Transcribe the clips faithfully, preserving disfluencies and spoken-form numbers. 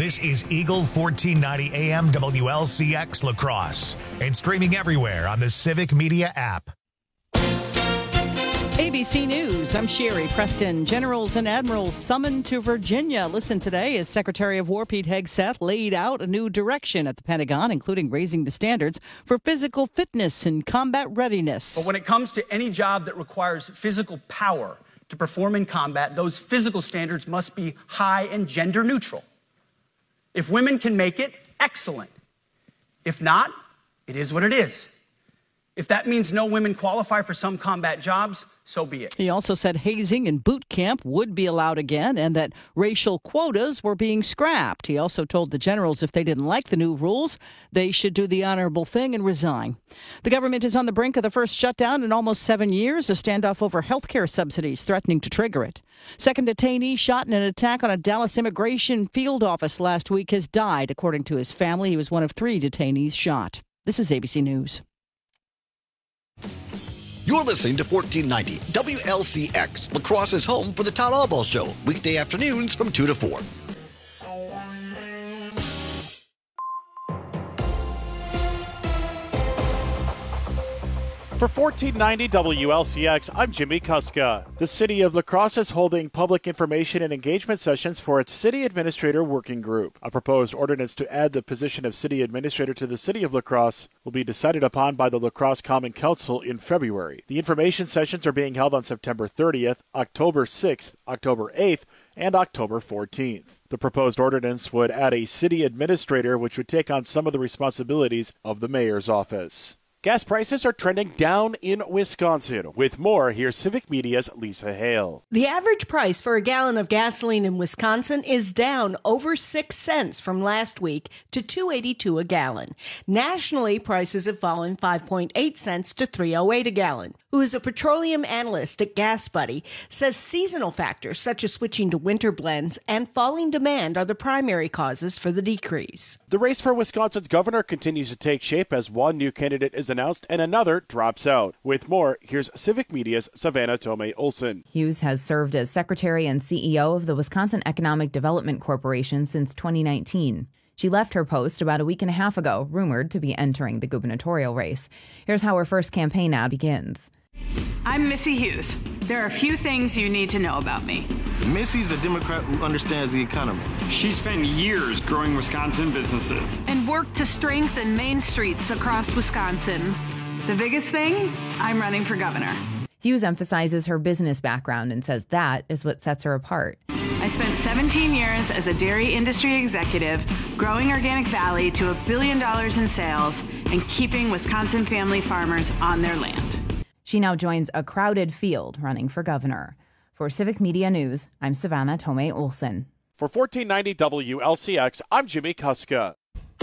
This is Eagle fourteen ninety A M W L C X La Crosse and streaming everywhere on the Civic Media app. A B C News, I'm Sherry Preston. Generals and admirals summoned to Virginia. Listen today as Secretary of War Pete Hegseth laid out a new direction at the Pentagon, including raising the standards for physical fitness and combat readiness. But when it comes to any job that requires physical power to perform in combat, those physical standards must be high and gender neutral. If women can make it, excellent. If not, it is what it is. If that means no women qualify for some combat jobs, so be it. He also said hazing and boot camp would be allowed again and that racial quotas were being scrapped. He also told the generals if they didn't like the new rules, they should do the honorable thing and resign. The government is on the brink of the first shutdown in almost seven years, a standoff over health care subsidies threatening to trigger it. Second detainee shot in an attack on a Dallas immigration field office last week has died, according to his family. He was one of three detainees shot. This is A B C News. You're listening to fourteen ninety W L C X, La Crosse's home for the Todd Albaugh Show, weekday afternoons from two to four. For fourteen ninety W L C X, I'm Jimmy Kuska. The city of La Crosse is holding public information and engagement sessions for its city administrator working group. A proposed ordinance to add the position of city administrator to the city of La Crosse will be decided upon by the La Crosse Common Council in February. The information sessions are being held on September thirtieth, October sixth, October eighth, and October fourteenth. The proposed ordinance would add a city administrator, which would take on some of the responsibilities of the mayor's office. Gas prices are trending down in Wisconsin. With more, here's Civic Media's Lisa Hale. The average price for a gallon of gasoline in Wisconsin is down over six cents from last week to two dollars and eighty-two cents a gallon. Nationally, prices have fallen five point eight cents to three dollars and eight cents a gallon. Who is a petroleum analyst at GasBuddy, says seasonal factors such as switching to winter blends and falling demand are the primary causes for the decrease. The race for Wisconsin's governor continues to take shape as one new candidate is announced and another drops out. With more, here's Civic Media's Savannah Tomei Olson. Hughes has served as secretary and C E O of the Wisconsin Economic Development Corporation since twenty nineteen. She left her post about a week and a half ago, rumored to be entering the gubernatorial race. Here's how her first campaign ad begins. I'm Missy Hughes. There are a few things you need to know about me. Missy's a Democrat who understands the economy. She spent years growing Wisconsin businesses and worked to strengthen main streets across Wisconsin. The biggest thing, I'm running for governor. Hughes emphasizes her business background and says that is what sets her apart. I spent seventeen years as a dairy industry executive, growing Organic Valley to a billion dollars in sales and keeping Wisconsin family farmers on their land. She now joins a crowded field running for governor. For Civic Media News, I'm Savannah Tomei Olson. For fourteen ninety W L C X, I'm Jimmy Kuska.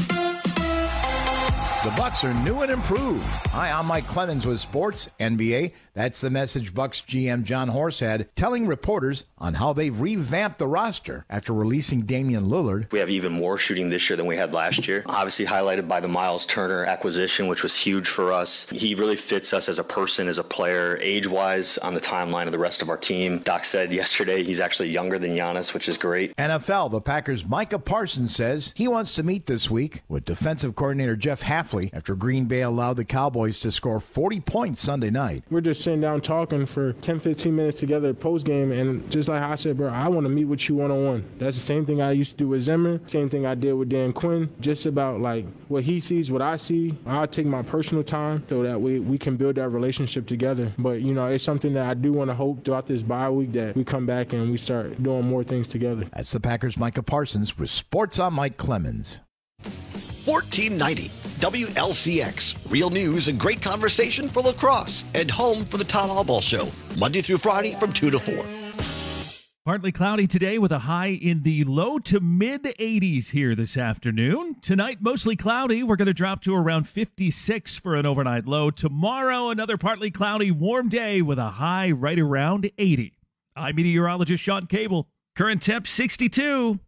The Bucks are new and improved. Hi, I'm Mike Clemens with Sports N B A. That's the message Bucks G M John Horst had, telling reporters on how they've revamped the roster after releasing Damian Lillard. We have even more shooting this year than we had last year. Obviously highlighted by the Miles Turner acquisition, which was huge for us. He really fits us as a person, as a player, age-wise, on the timeline of the rest of our team. Doc said yesterday he's actually younger than Giannis, which is great. N F L, the Packers' Micah Parsons says he wants to meet this week with defensive coordinator Jeff Hafley after Green Bay allowed the Cowboys to score forty points Sunday night. We're just sitting down talking for ten, fifteen minutes together post-game, and just like I said, bro, I want to meet with you one-on-one. That's the same thing I used to do with Zimmer, same thing I did with Dan Quinn, just about like what he sees, what I see. I'll take my personal time so that we, we can build that relationship together. But, you know, it's something that I do want to hope throughout this bye week that we come back and we start doing more things together. That's the Packers' Micah Parsons with Sports on Mike Clemens. fourteen ninety W L C X, real news and great conversation for La Crosse, and home for the Todd Albaugh Show, Monday through Friday from two to four. Partly cloudy today with a high in the low to mid eighties here this afternoon. Tonight, mostly cloudy. We're going to drop to around fifty-six for an overnight low. Tomorrow, another partly cloudy, warm day with a high right around eighty. I'm meteorologist Sean Cable. Current temp sixty-two.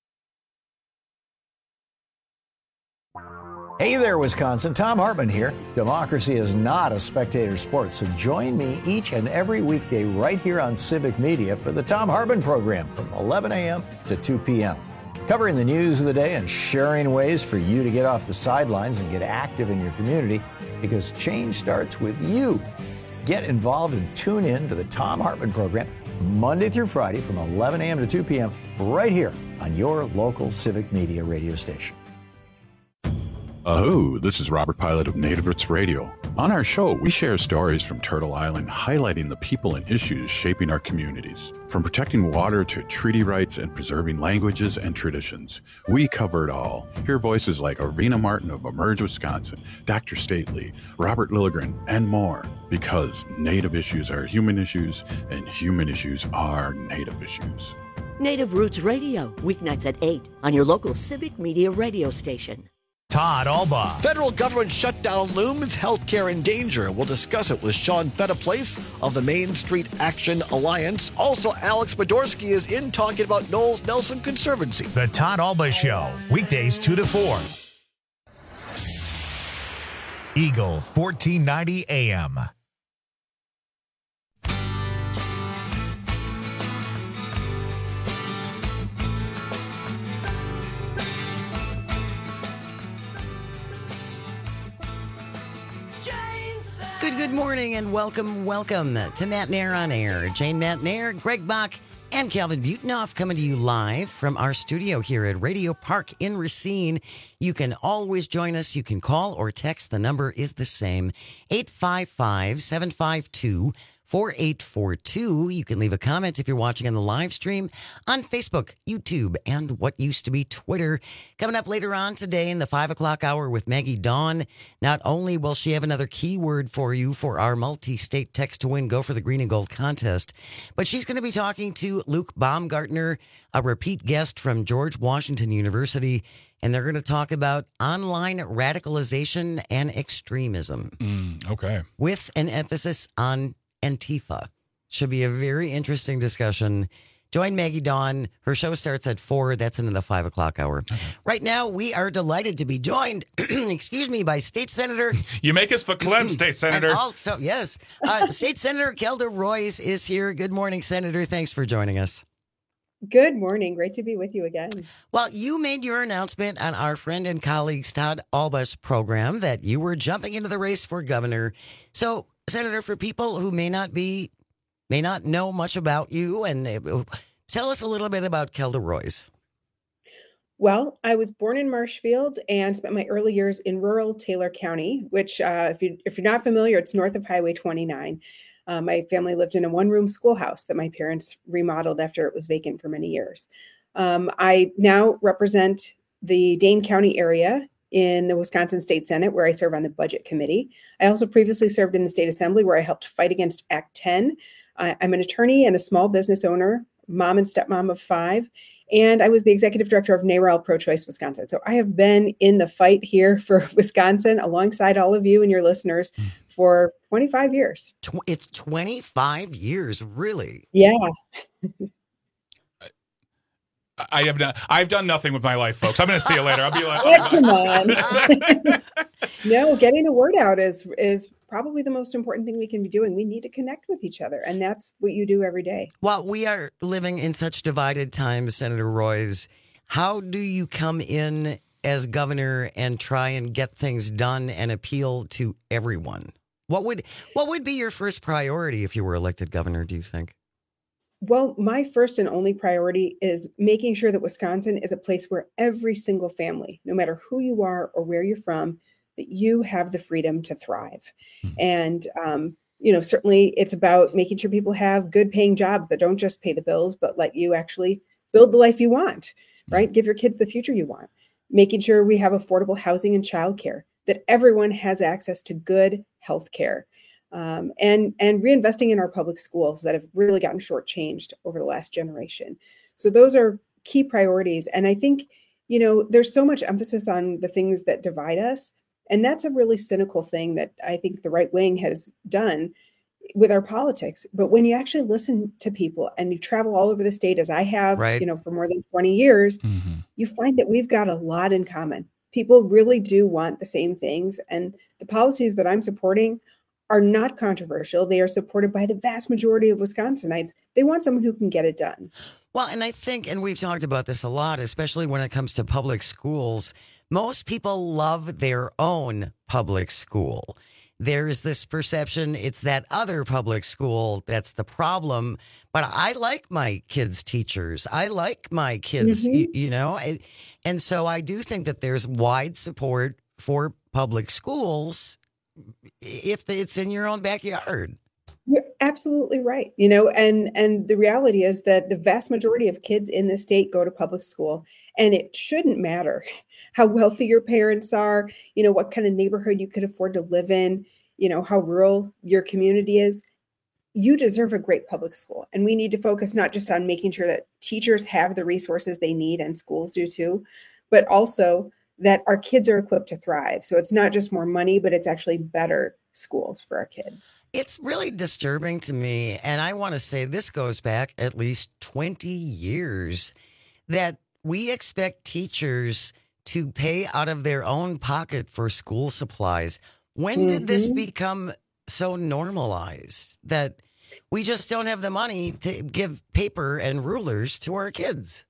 Hey there, Wisconsin. Tom Hartman here. Democracy is not a spectator sport, so join me each and every weekday right here on Civic Media for the Tom Hartman program from eleven a.m. to two p.m. covering the news of the day and sharing ways for you to get off the sidelines and get active in your community, because change starts with you. Get involved and tune in to the Thom Hartmann Program Monday through Friday from eleven a.m. to two p.m. right here on your local civic media radio station. Aho, this is Robert Pilot of Native Roots Radio. On our show, we share stories from Turtle Island highlighting the people and issues shaping our communities. From protecting water to treaty rights and preserving languages and traditions, we cover it all. Hear voices like Arvina Martin of Emerge Wisconsin, Doctor Stately, Robert Lilligren, and more. Because Native issues are human issues, and human issues are Native issues. Native Roots Radio, weeknights at eight on your local civic media radio station. Todd Alba. Federal government shutdown looms, healthcare in danger. We'll discuss it with Sean Fettaplace of the Main Street Action Alliance. Also, Alex Podorsky is in talking about Knowles Nelson Conservancy. The Todd Alba Show, weekdays two to four. Eagle fourteen ninety A M. Good, good morning and welcome, welcome to Matt Nair on Air. Jane Matt Nair, Greg Bach, and Calvin Butenoff coming to you live from our studio here at Radio Park in Racine. You can always join us. You can call or text. The number is the same, eight five five, seven five two, four eight four two. You can leave a comment if you're watching on the live stream on Facebook, YouTube, and what used to be Twitter. Coming up later on today in the five o'clock hour with Maggie Dawn, not only will she have another keyword for you for our multi-state text to win Go for the Green and Gold contest, but she's going to be talking to Luke Baumgartner, a repeat guest from George Washington University, and they're going to talk about online radicalization and extremism. Mm, okay. With an emphasis on Antifa. Should be a very interesting discussion. Join Maggie Dawn. Her show starts at four. That's into the five o'clock hour. Okay. Right now, we are delighted to be joined, excuse me, by State Senator. You make us for Clem, State Senator. And also, yes, uh, State Senator Kelda Roys is here. Good morning, Senator. Thanks for joining us. Good morning. Great to be with you again. Well, you made your announcement on our friend and colleague Todd Alba's program that you were jumping into the race for governor. So, Senator, for people who may not be, may not know much about you, and uh, tell us a little bit about Kelda Roys. Well, I was born in Marshfield and spent my early years in rural Taylor County, which, uh, if you if you're not familiar, it's north of Highway twenty-nine. Uh, my family lived in a one-room schoolhouse that my parents remodeled after it was vacant for many years. Um, I now represent the Dane County area in the Wisconsin State Senate, where I serve on the Budget Committee. I also previously served in the State Assembly, where I helped fight against Act ten. Uh, I'm an attorney and a small business owner, mom and stepmom of five, and I was the executive director of NARAL Pro-Choice Wisconsin. So I have been in the fight here for Wisconsin alongside all of you and your listeners for twenty-five years. It's twenty-five years, really? Yeah. I have done. I've done nothing with my life, folks. I'm going to see you later. I'll be like, oh, come on. No, getting the word out is is probably the most important thing we can be doing. We need to connect with each other, and that's what you do every day. Well, we are living in such divided times, Senator Roys. How do you come in as governor and try and get things done and appeal to everyone? What would what would be your first priority if you were elected governor, do you think? Well, my first and only priority is making sure that Wisconsin is a place where every single family, no matter who you are or where you're from, that you have the freedom to thrive. Mm-hmm. And, um, you know, certainly it's about making sure people have good paying jobs that don't just pay the bills, but let you actually build the life you want, right? Mm-hmm. Give your kids the future you want. Making sure we have affordable housing and childcare, that everyone has access to good health care. Um, and, and reinvesting in our public schools that have really gotten shortchanged over the last generation. So those are key priorities. And I think, you know, there's so much emphasis on the things that divide us. And that's a really cynical thing that I think the right wing has done with our politics. But when you actually listen to people and you travel all over the state, as I have, right. you know, for more than twenty years, mm-hmm. you find that we've got a lot in common. People really do want the same things. And the policies that I'm supporting are not controversial. They are supported by the vast majority of Wisconsinites. They want someone who can get it done. Well, and I think, and we've talked about this a lot, especially when it comes to public schools, most people love their own public school. There's this perception it's that other public school that's the problem. But I like my kids' teachers. I like my kids, mm-hmm. you, you know. And so I do think that there's wide support for public schools if it's in your own backyard. You're absolutely right. You know, and and the reality is that the vast majority of kids in the state go to public school, and it shouldn't matter how wealthy your parents are, you know, what kind of neighborhood you could afford to live in, you know, how rural your community is. You deserve a great public school. And we need to focus not just on making sure that teachers have the resources they need, and schools do too, but also that our kids are equipped to thrive. So it's not just more money, but it's actually better schools for our kids. It's really disturbing to me. And I want to say this goes back at least twenty years that we expect teachers to pay out of their own pocket for school supplies. When mm-hmm. did this become so normalized that we just don't have the money to give paper and rulers to our kids?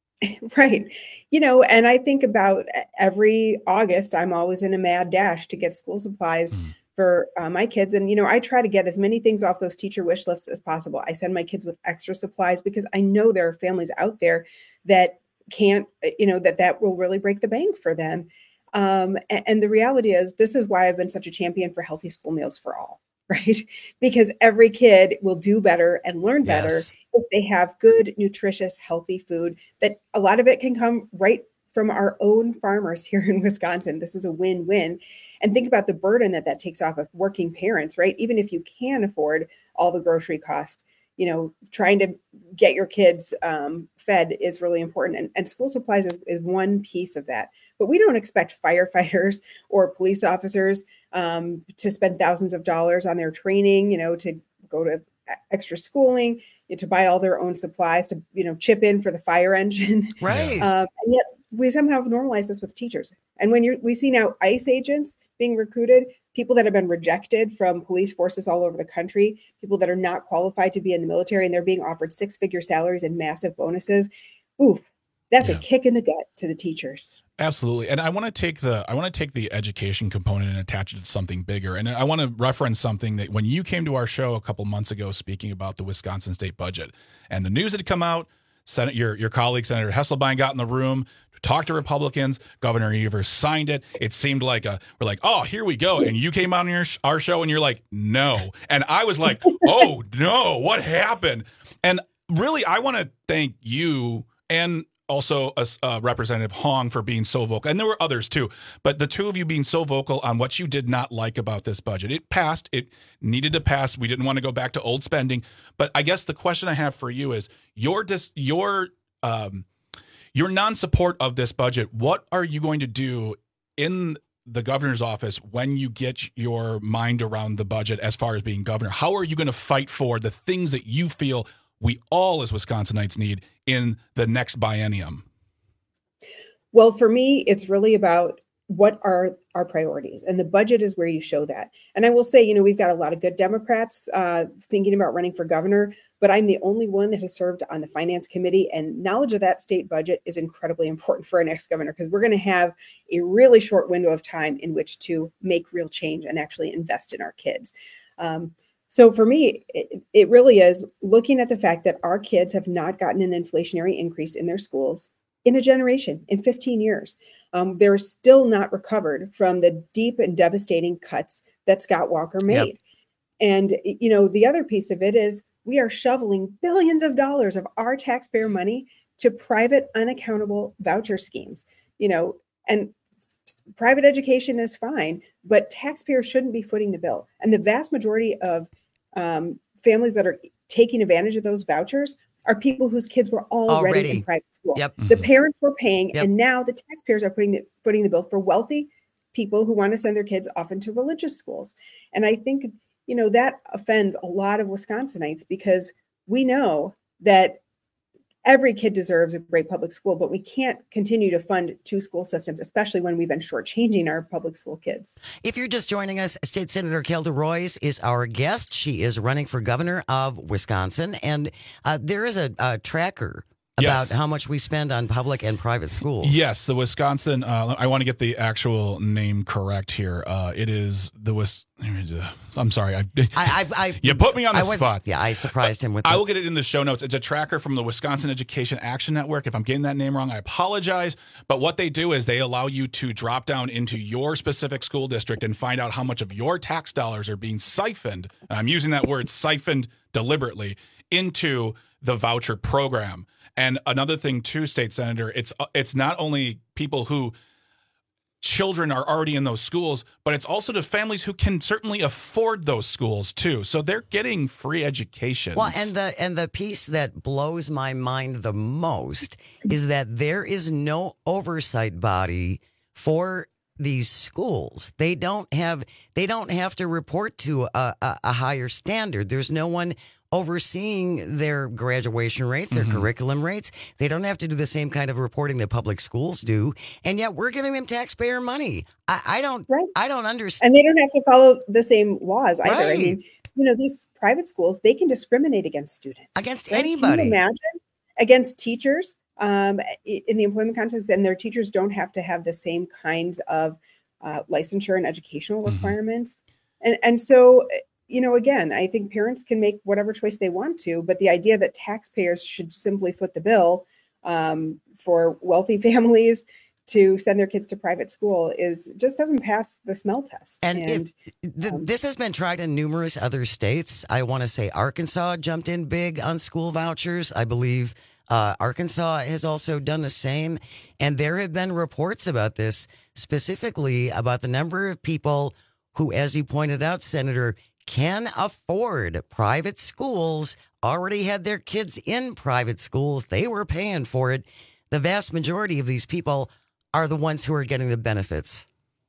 Right. You know, and I think about every August, I'm always in a mad dash to get school supplies mm. for uh, my kids. And, you know, I try to get as many things off those teacher wish lists as possible. I send my kids with extra supplies because I know there are families out there that can't, you know, that that will really break the bank for them. Um, and, and the reality is, this is why I've been such a champion for healthy school meals for all. Right? Because every kid will do better and learn better yes. if they have good, nutritious, healthy food. That a lot of it can come right from our own farmers here in Wisconsin. This is a win-win. And think about the burden that that takes off of working parents, right? Even if you can afford all the grocery cost, you know, trying to get your kids um, fed is really important. And, and school supplies is, is one piece of that. But we don't expect firefighters or police officers um, to spend thousands of dollars on their training, you know, to go to extra schooling, you know, to buy all their own supplies, to, you know, chip in for the fire engine. Right. Um, and yet we somehow normalize this with teachers. And when you're, we see now ICE agents being recruited, people that have been rejected from police forces all over the country, people that are not qualified to be in the military, and they're being offered six-figure salaries and massive bonuses. Ooh, that's yeah. a kick in the gut to the teachers. Absolutely. And I want to take the I want to take the education component and attach it to something bigger. And I want to reference something that when you came to our show a couple months ago speaking about the Wisconsin state budget and the news had come out, Senate, your your colleague Senator Hesselbein got in the room, talked to Republicans, Governor Evers signed it. It seemed like a we're like, oh, here we go. And you came on your our show and you're like, no. And I was like, oh no, what happened? And really, I want to thank you and also uh, uh, Representative Hong for being so vocal. And there were others too, but the two of you being so vocal on what you did not like about this budget. It passed. It needed to pass. We didn't want to go back to old spending. But I guess the question I have for you is your dis- your um, your non-support of this budget. What are you going to do in the governor's office when you get your mind around the budget as far as being governor? How are you going to fight for the things that you feel we all as Wisconsinites need in the next biennium? Well, for me, it's really about what are our priorities, and the budget is where you show that. And I will say, you know, we've got a lot of good Democrats uh, thinking about running for governor, but I'm the only one that has served on the finance committee, and knowledge of that state budget is incredibly important for our next governor, because we're going to have a really short window of time in which to make real change and actually invest in our kids. Um, So for me, it, it really is looking at the fact that our kids have not gotten an inflationary increase in their schools in a generation, in fifteen years. Um, they're still not recovered from the deep and devastating cuts that Scott Walker made. Yep. And, you know, the other piece of it is we are shoveling billions of dollars of our taxpayer money to private unaccountable voucher schemes, you know, and private education is fine, but taxpayers shouldn't be footing the bill. And the vast majority of um, families that are taking advantage of those vouchers are people whose kids were already, already. in private school. Yep. The parents were paying, yep. and now the taxpayers are putting the, footing the bill for wealthy people who want to send their kids off into religious schools. And I think, you know, that offends a lot of Wisconsinites, because we know that every kid deserves a great public school, but we can't continue to fund two school systems, especially when we've been shortchanging our public school kids. If you're just joining us, State Senator Kelda Roys is our guest. She is running for governor of Wisconsin, and uh, there is a, a tracker about Yes. how much we spend on public and private schools. Yes, the Wisconsin, uh, I want to get the actual name correct here. Uh, it is the Wis. I'm sorry. I, I, I, I you put me on the I was, spot. Yeah, I surprised him with I the- will get it in the show notes. It's a tracker from the Wisconsin Education Action Network. If I'm getting that name wrong, I apologize. But what they do is they allow you to drop down into your specific school district and find out how much of your tax dollars are being siphoned, and I'm using that word siphoned deliberately, into the voucher program. And another thing too, State Senator, it's it's not only people who children are already in those schools, but it's also to families who can certainly afford those schools too. So they're getting free education. Well, and the and the piece that blows my mind the most is that there is no oversight body for these schools. They don't have they don't have to report to a, a, a higher standard. There's no one overseeing their graduation rates, their Mm-hmm. curriculum rates. They don't have to do the same kind of reporting that public schools do, and yet we're giving them taxpayer money. I, I don't, I don't understand. And they don't have to follow the same laws either. I Right. mean, you know, these private schools, they can discriminate against students. Against right? anybody. Can you imagine? Against teachers um, i- in the employment context, and their teachers don't have to have the same kinds of uh, licensure and educational Mm-hmm. requirements. And, and so, you know, again, I think parents can make whatever choice they want to, but the idea that taxpayers should simply foot the bill um, for wealthy families to send their kids to private school is just doesn't pass the smell test. And, if th- this has been tried in numerous other states. I want to say Arkansas jumped in big on school vouchers. I believe uh, Arkansas has also done the same. And there have been reports about this, specifically about the number of people who, as you pointed out, Senator, can afford private schools, already had their kids in private schools. They were paying for it. The vast majority of these people are the ones who are getting the benefits,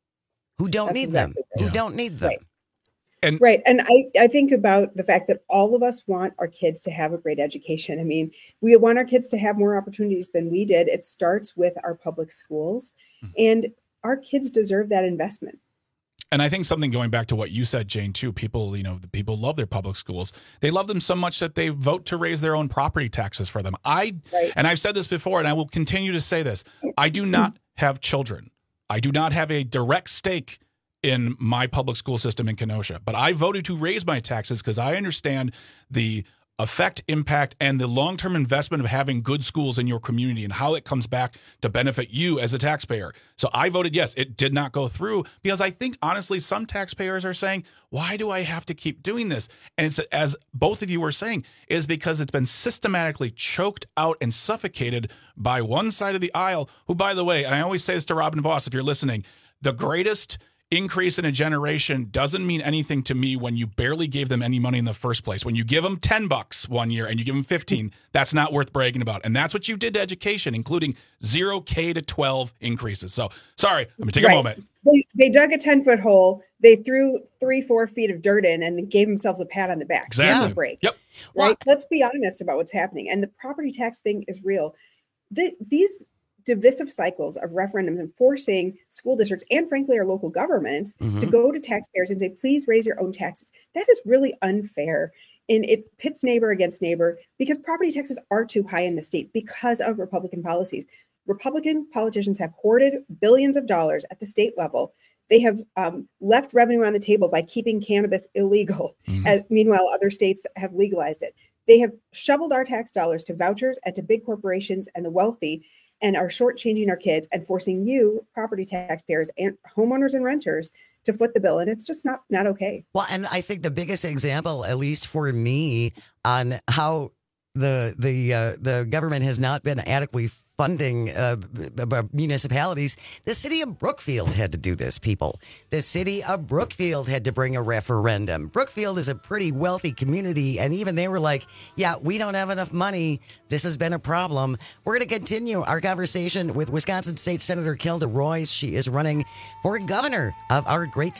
who don't That's need exactly them, right. who don't need them. Right. And right. And I, I think about the fact that all of us want our kids to have a great education. I mean, we want our kids to have more opportunities than we did. It starts with our public schools, and our kids deserve that investment. And I think something going back to what you said, Jane, too, people, you know, the people love their public schools. They love them so much that they vote to raise their own property taxes for them. I, Right. and I've said this before, and I will continue to say this. I do not have children. I do not have a direct stake in my public school system in Kenosha, but I voted to raise my taxes because I understand the effect, impact, and the long-term investment of having good schools in your community and how it comes back to benefit you as a taxpayer. So I voted yes. It did not go through because I think, honestly, some taxpayers are saying, why do I have to keep doing this? And it's, as both of you were saying, is because it's been systematically choked out and suffocated by one side of the aisle, who, by the way, and I always say this to Robin Voss, if you're listening, the greatest increase in a generation doesn't mean anything to me when you barely gave them any money in the first place. When you give them ten bucks one year and you give them fifteen, that's not worth bragging about. And that's what you did to education, including zero K to twelve increases. So sorry, let me take Right. a moment. They, they dug a ten foot hole. They threw three, four feet of dirt in and then gave themselves a pat on the back. Give them Exactly. a break. Yep. Right. Let's be honest about what's happening. And the property tax thing is real. The, these divisive cycles of referendums and forcing school districts and frankly our local governments to Mhm. go to taxpayers and say, please raise your own taxes. That is really unfair. And it pits neighbor against neighbor because property taxes are too high in the state because of Republican policies. Republican politicians have hoarded billions of dollars at the state level. They have um, left revenue on the table by keeping cannabis illegal. Mhm. As, meanwhile, other states have legalized it. They have shoveled our tax dollars to vouchers and to big corporations and the wealthy, and are shortchanging our kids and forcing you, property taxpayers and homeowners and renters, to foot the bill. And it's just not not okay. Well, and I think the biggest example, at least for me, on how the the uh, the government has not been adequately funding uh, b- b- municipalities, the city of Brookfield had to do this, people. The city of Brookfield had to bring a referendum. Brookfield is a pretty wealthy community, and even they were like, yeah, we don't have enough money. This has been a problem. We're going to continue our conversation with Wisconsin State Senator Kelda Roys. She is running for governor of our great state.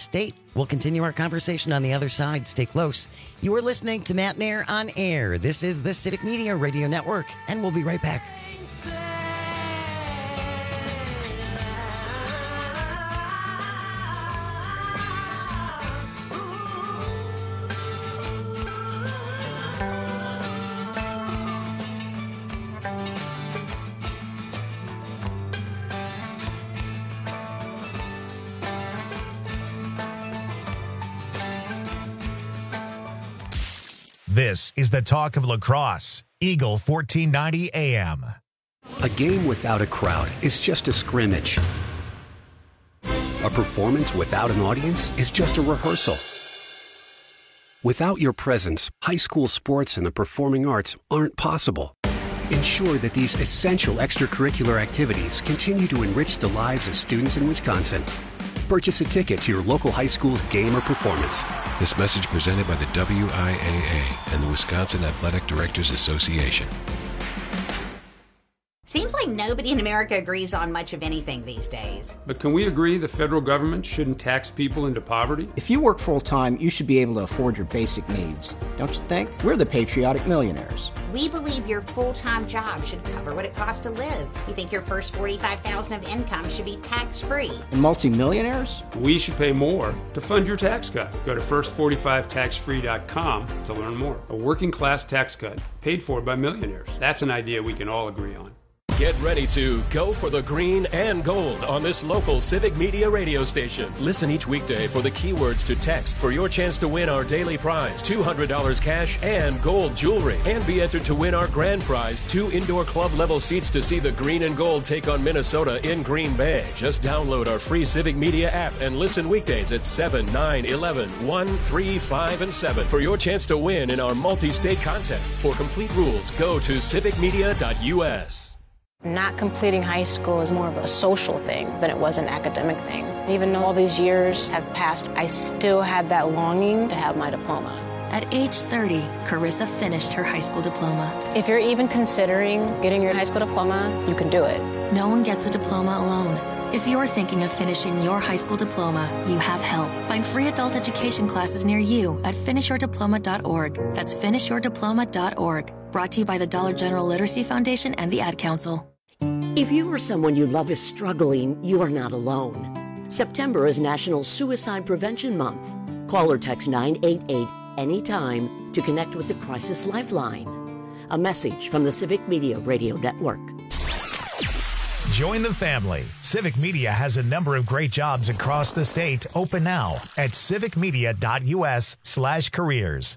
We'll continue our conversation on the other side. Stay close. You are listening to Matt Nair on Air. This is the Civic Media Radio Network, and we'll be right back. This is the talk of lacrosse. Eagle fourteen ninety A M. A game without a crowd is just a scrimmage. A performance without an audience is just a rehearsal. Without your presence, high school sports and the performing arts aren't possible. Ensure that these essential extracurricular activities continue to enrich the lives of students in Wisconsin. Purchase a ticket to your local high school's game or performance. This message presented by the W I A A and the Wisconsin Athletic Directors Association. Seems like nobody in America agrees on much of anything these days. But can we agree the federal government shouldn't tax people into poverty? If you work full-time, you should be able to afford your basic needs. Don't you think? We're the patriotic millionaires. We believe your full-time job should cover what it costs to live. We think your first forty-five thousand dollars of income should be tax-free. And multimillionaires? We should pay more to fund your tax cut. Go to first forty-five tax free dot com to learn more. A working-class tax cut paid for by millionaires. That's an idea we can all agree on. Get ready to go for the green and gold on this local Civic Media radio station. Listen each weekday for the keywords to text for your chance to win our daily prize, two hundred dollars cash and gold jewelry. And be entered to win our grand prize, two indoor club level seats to see the green and gold take on Minnesota in Green Bay. Just download our free Civic Media app and listen weekdays at seven, nine, eleven, one, three, five, and seven for your chance to win in our multi-state contest. For complete rules, go to civic media dot U S. Not completing high school is more of a social thing than it was an academic thing. Even though all these years have passed, I still had that longing to have my diploma. At age thirty, Carissa finished her high school diploma. If you're even considering getting your high school diploma, you can do it. No one gets a diploma alone. If you're thinking of finishing your high school diploma, you have help. Find free adult education classes near you at finish your diploma dot org. That's finish your diploma dot org. Brought to you by the Dollar General Literacy Foundation and the Ad Council. If you or someone you love is struggling, you are not alone. September is National Suicide Prevention Month. Call or text nine eight eight anytime to connect with the Crisis Lifeline. A message from the Civic Media Radio Network. Join the family. Civic Media has a number of great jobs across the state open now at civic media dot U S slash careers.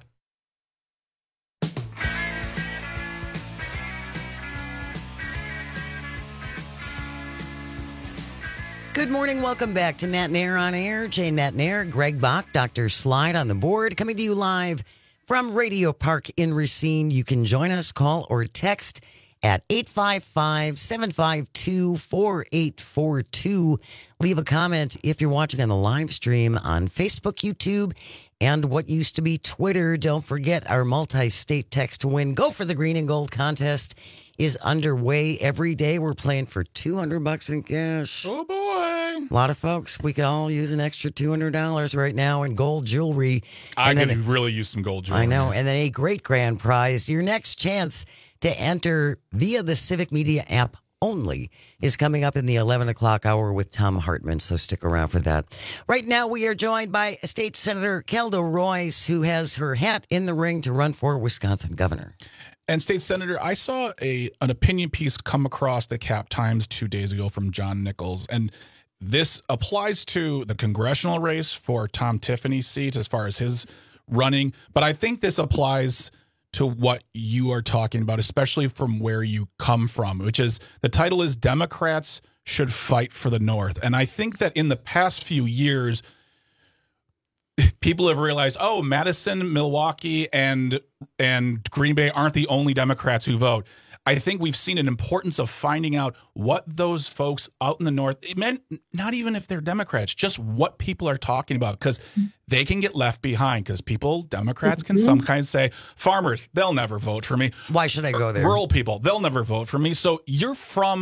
Good morning. Welcome back to Matt Nair on Air. Jane Matt Nair, Greg Bach, Doctor Slide on the board, coming to you live from Radio Park in Racine. You can join us, call or text at eight five five, seven five two, four eight four two. Leave a comment if you're watching on the live stream on Facebook, YouTube, and what used to be Twitter. Don't forget our multi-state text to win. Go for the green and gold contest is underway. Every day we're playing for two hundred bucks in cash. Oh, boy. A lot of folks, we could all use an extra two hundred dollars right now in gold jewelry. I And could then- really use some gold jewelry. I know. And then a great grand prize. Your next chance to enter via the Civic Media app only is coming up in the eleven o'clock hour with Tom Hartman, so stick around for that. Right now, we are joined by State Senator Kelda Royce, who has her hat in the ring to run for Wisconsin governor. And State Senator, I saw a an opinion piece come across the Cap Times two days ago from John Nichols, and this applies to the congressional race for Tom Tiffany's seat as far as his running, but I think this applies to what you are talking about, especially from where you come from, which is the title is Democrats Should Fight for the North. And I think that in the past few years, people have realized, oh, Madison, Milwaukee, and and Green Bay aren't the only Democrats who vote. I think we've seen an importance of finding out what those folks out in the North, it meant not even if they're Democrats, just what people are talking about, because they can get left behind, because people, Democrats can sometimes say, farmers, they'll never vote for me. Why should I go there? Rural people, they'll never vote for me. So you're from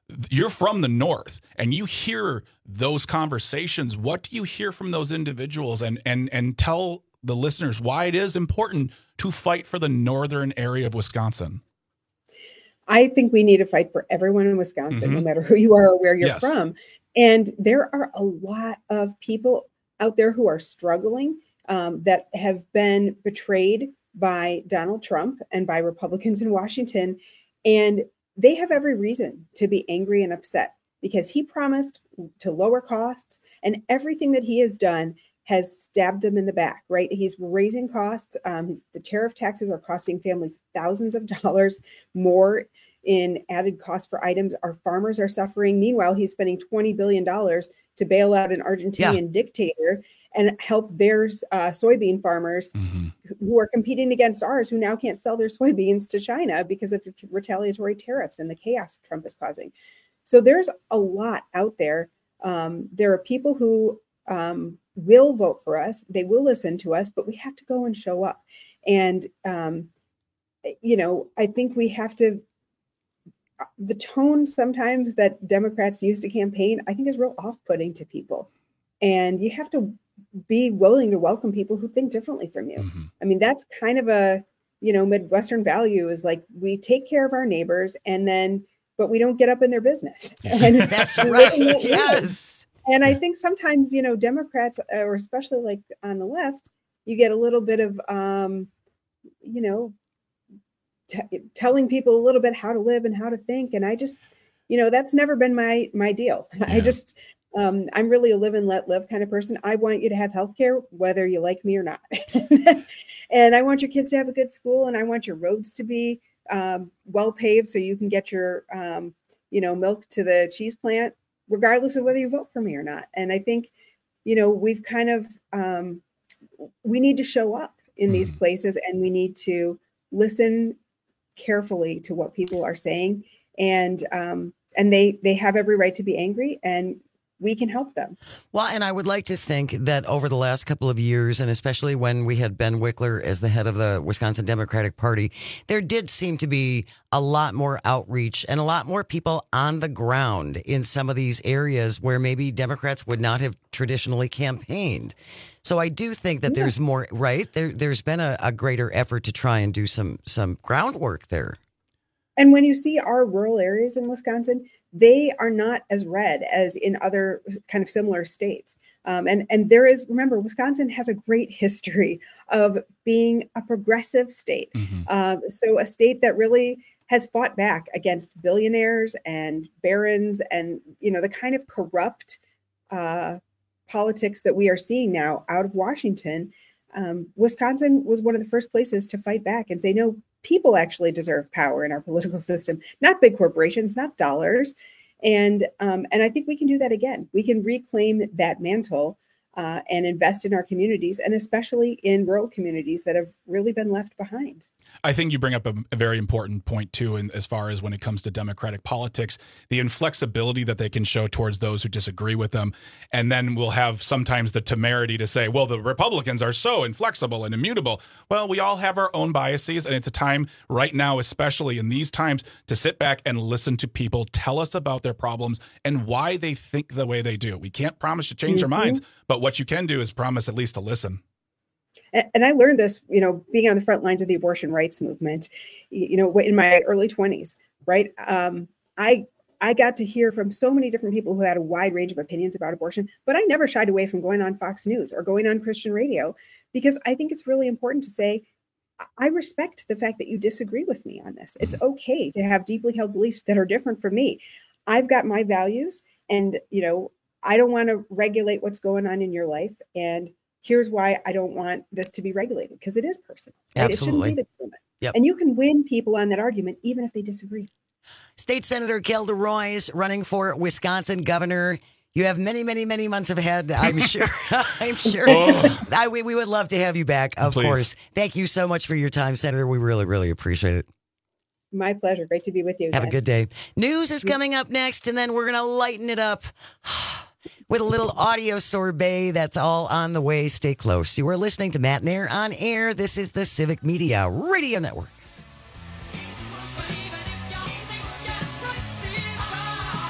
you're from the North and you hear those conversations. What do you hear from those individuals? And and and tell the listeners why it is important to fight for the northern area of Wisconsin. I think we need to fight for everyone in Wisconsin, Mm-hmm. no matter who you are or where you're Yes. from. And there are a lot of people out there who are struggling, um, that have been betrayed by Donald Trump and by Republicans in Washington. And they have every reason to be angry and upset because he promised to lower costs, and everything that he has done has stabbed them in the back, right? He's raising costs. Um, the tariff taxes are costing families thousands of dollars more in added cost for items. Our farmers are suffering. Meanwhile, he's spending twenty billion dollars to bail out an Argentinian dictator and help their uh, soybean farmers Mm-hmm. who are competing against ours, who now can't sell their soybeans to China because of retaliatory tariffs and the chaos Trump is causing. So there's a lot out there. Um, there are people who um, will vote for us. They will listen to us, but we have to go and show up. And, um, you know, I think we have to, the tone sometimes that Democrats use to campaign, I think is real off-putting to people. And you have to be willing to welcome people who think differently from you. Mm-hmm. I mean, that's kind of a, you know, Midwestern value is like, we take care of our neighbors and then, but we don't get up in their business. And That's we right. live in that Yes. And I think sometimes, you know, Democrats, uh, or especially like on the left, you get a little bit of, um, you know, t- telling people a little bit how to live and how to think. And I just, you know, that's never been my my deal. I just, um, I'm really a live and let live kind of person. I want you to have healthcare, whether you like me or not. And I want your kids to have a good school, and I want your roads to be um, well paved so you can get your, um, you know, milk to the cheese plant, regardless of whether you vote for me or not. And I think, you know, we've kind of, um, we need to show up in these places, and we need to listen carefully to what people are saying. And, um, and they, they have every right to be angry, and we can help them. Well, and I would like to think that over the last couple of years, and especially when we had Ben Wickler as the head of the Wisconsin Democratic Party, there did seem to be a lot more outreach and a lot more people on the ground in some of these areas where maybe Democrats would not have traditionally campaigned. So I do think that Yeah. there's more, right? There, there's been a, a greater effort to try and do some some groundwork there. And when you see our rural areas in Wisconsin, they are not as red as in other kind of similar states. Um, and, and there is, remember, Wisconsin has a great history of being a progressive state. Mm-hmm. Um, so a state that really has fought back against billionaires and barons and, you know, the kind of corrupt uh, politics that we are seeing now out of Washington. Um, Wisconsin was one of the first places to fight back and say, no, people actually deserve power in our political system, not big corporations, not dollars. And um, and I think we can do that again. We can reclaim that mantle uh, and invest in our communities, and especially in rural communities that have really been left behind. I think you bring up a, a very important point, too, in, as far as when it comes to Democratic politics, the inflexibility that they can show towards those who disagree with them. And then we'll have sometimes the temerity to say, well, the Republicans are so inflexible and immutable. Well, we all have our own biases, and it's a time right now, especially in these times, to sit back and listen to people tell us about their problems and why they think the way they do. We can't promise to change Mm-hmm. our minds, but what you can do is promise at least to listen. And I learned this, you know, being on the front lines of the abortion rights movement, you know, in my early twenties, right? Um, I I got to hear from so many different people who had a wide range of opinions about abortion, but I never shied away from going on Fox News or going on Christian radio, because I think it's really important to say, I respect the fact that you disagree with me on this. It's okay to have deeply held beliefs that are different from me. I've got my values, and, you know, I don't want to regulate what's going on in your life. And here's why I don't want this to be regulated, because it is personal. Right? Absolutely. It shouldn't be the government. Yep. And you can win people on that argument, even if they disagree. State Senator Kelda Roys running for Wisconsin governor. You have many, many, many months ahead, I'm sure. I'm sure. Oh. I, we, we would love to have you back, of Please. course. Thank you so much for your time, Senator. We really, really appreciate it. My pleasure. Great to be with you. Have a guys. good day. News is coming up next, and then we're going to lighten it up with a little audio sorbet. That's all on the way. Stay close. You are listening to Matt Nair on air. This is the Civic Media Radio Network.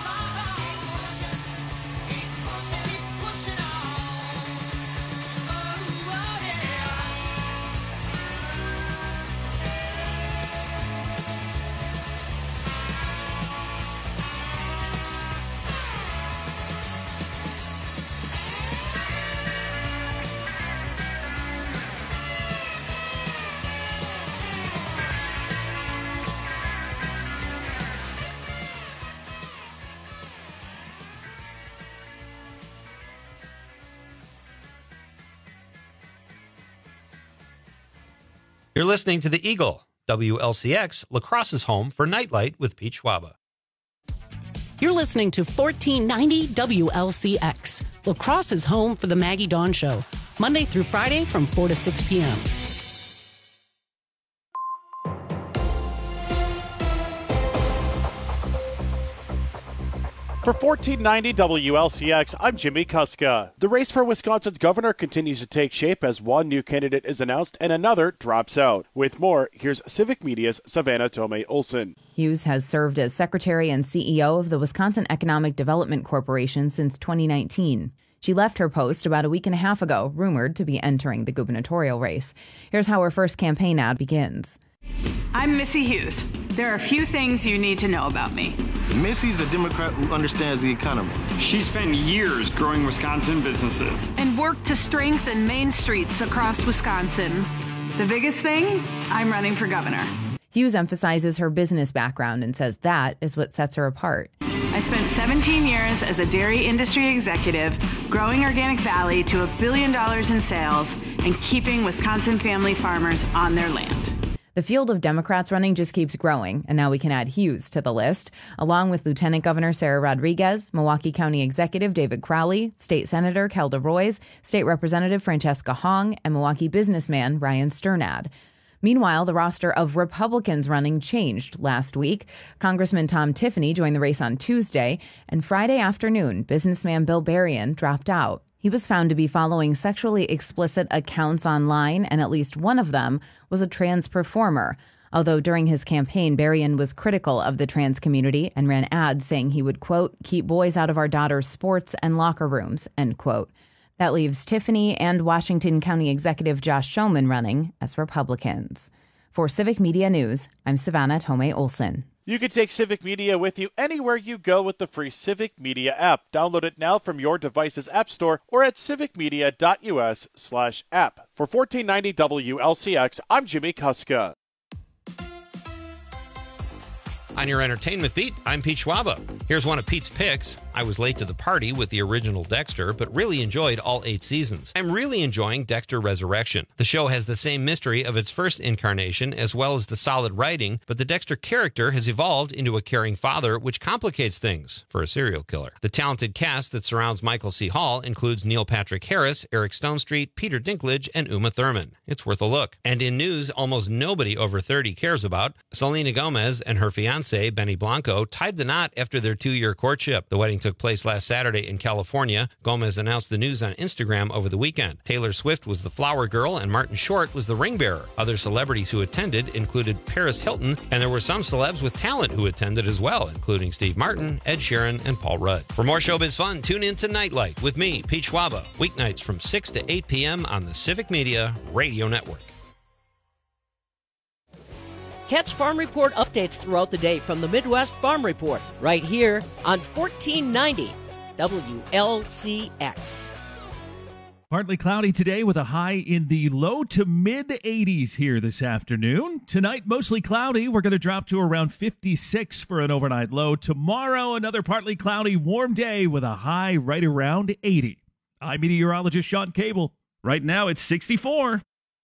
You're listening to The Eagle, W L C X, La Crosse's home for Nightlight with Pete Schwaba. You're listening to fourteen ninety W L C X, La Crosse's home for the Maggie Dawn Show, Monday through Friday from four to six p.m. For fourteen ninety W L C X, I'm Jimmy Kuska. The race for Wisconsin's governor continues to take shape as one new candidate is announced and another drops out. With more, here's Civic Media's Savannah Tomei-Olson. Hughes has served as secretary and C E O of the Wisconsin Economic Development Corporation since twenty nineteen. She left her post about a week and a half ago, rumored to be entering the gubernatorial race. Here's how her first campaign ad begins. I'm Missy Hughes. There are a few things you need to know about me. Missy's a Democrat who understands the economy. She spent years growing Wisconsin businesses and worked to strengthen main streets across Wisconsin. The biggest thing, I'm running for governor. Hughes emphasizes her business background and says that is what sets her apart. I spent seventeen years as a dairy industry executive, growing Organic Valley to a billion dollars in sales and keeping Wisconsin family farmers on their land. The field of Democrats running just keeps growing, and now we can add Hughes to the list, along with Lieutenant Governor Sarah Rodriguez, Milwaukee County Executive David Crowley, State Senator Kelda Roys, State Representative Francesca Hong, and Milwaukee businessman Ryan Sternad. Meanwhile, the roster of Republicans running changed last week. Congressman Tom Tiffany joined the race on Tuesday, and Friday afternoon, businessman Bill Berrien dropped out. He was found to be following sexually explicit accounts online, and at least one of them was a trans performer. Although during his campaign, Berrien was critical of the trans community and ran ads saying he would, quote, keep boys out of our daughters' sports and locker rooms, end quote. That leaves Tiffany and Washington County Executive Josh Schoeman running as Republicans. For Civic Media News, I'm Savannah Tomei-Olson. You can take Civic Media with you anywhere you go with the free Civic Media app. Download it now from your device's app store or at civicmedia.us slash app. For fourteen ninety W L C X, I'm Jimmy Kuska. On your entertainment beat, I'm Pete Schwaba. Here's one of Pete's picks. I was late to the party with the original Dexter, but really enjoyed all eight seasons. I'm really enjoying Dexter Resurrection. The show has the same mystery of its first incarnation, as well as the solid writing, but the Dexter character has evolved into a caring father, which complicates things for a serial killer. The talented cast that surrounds Michael C. Hall includes Neil Patrick Harris, Eric Stonestreet, Peter Dinklage, and Uma Thurman. It's worth a look. And in news almost nobody over thirty cares about, Selena Gomez and her fiancé, Benny Blanco, tied the knot after their two-year courtship. The wedding took place last Saturday in California. Gomez announced the news on Instagram over the weekend. Taylor Swift was the flower girl and Martin Short was the ring bearer. Other celebrities who attended included Paris Hilton, and there were some celebs with talent who attended as well, including Steve Martin, Ed Sheeran, and Paul Rudd. For more showbiz fun, tune in to Nightlight with me, Pete Schwaba, weeknights from six to eight p.m. on the Civic Media Radio Network. Catch Farm Report updates throughout the day from the Midwest Farm Report, right here on fourteen ninety W L C X. Partly cloudy today with a high in the low to mid eighties here this afternoon. Tonight, mostly cloudy. We're going to drop to around fifty-six for an overnight low. Tomorrow, another partly cloudy, warm day with a high right around eighty. I'm meteorologist Sean Cable. Right now, it's sixty-four.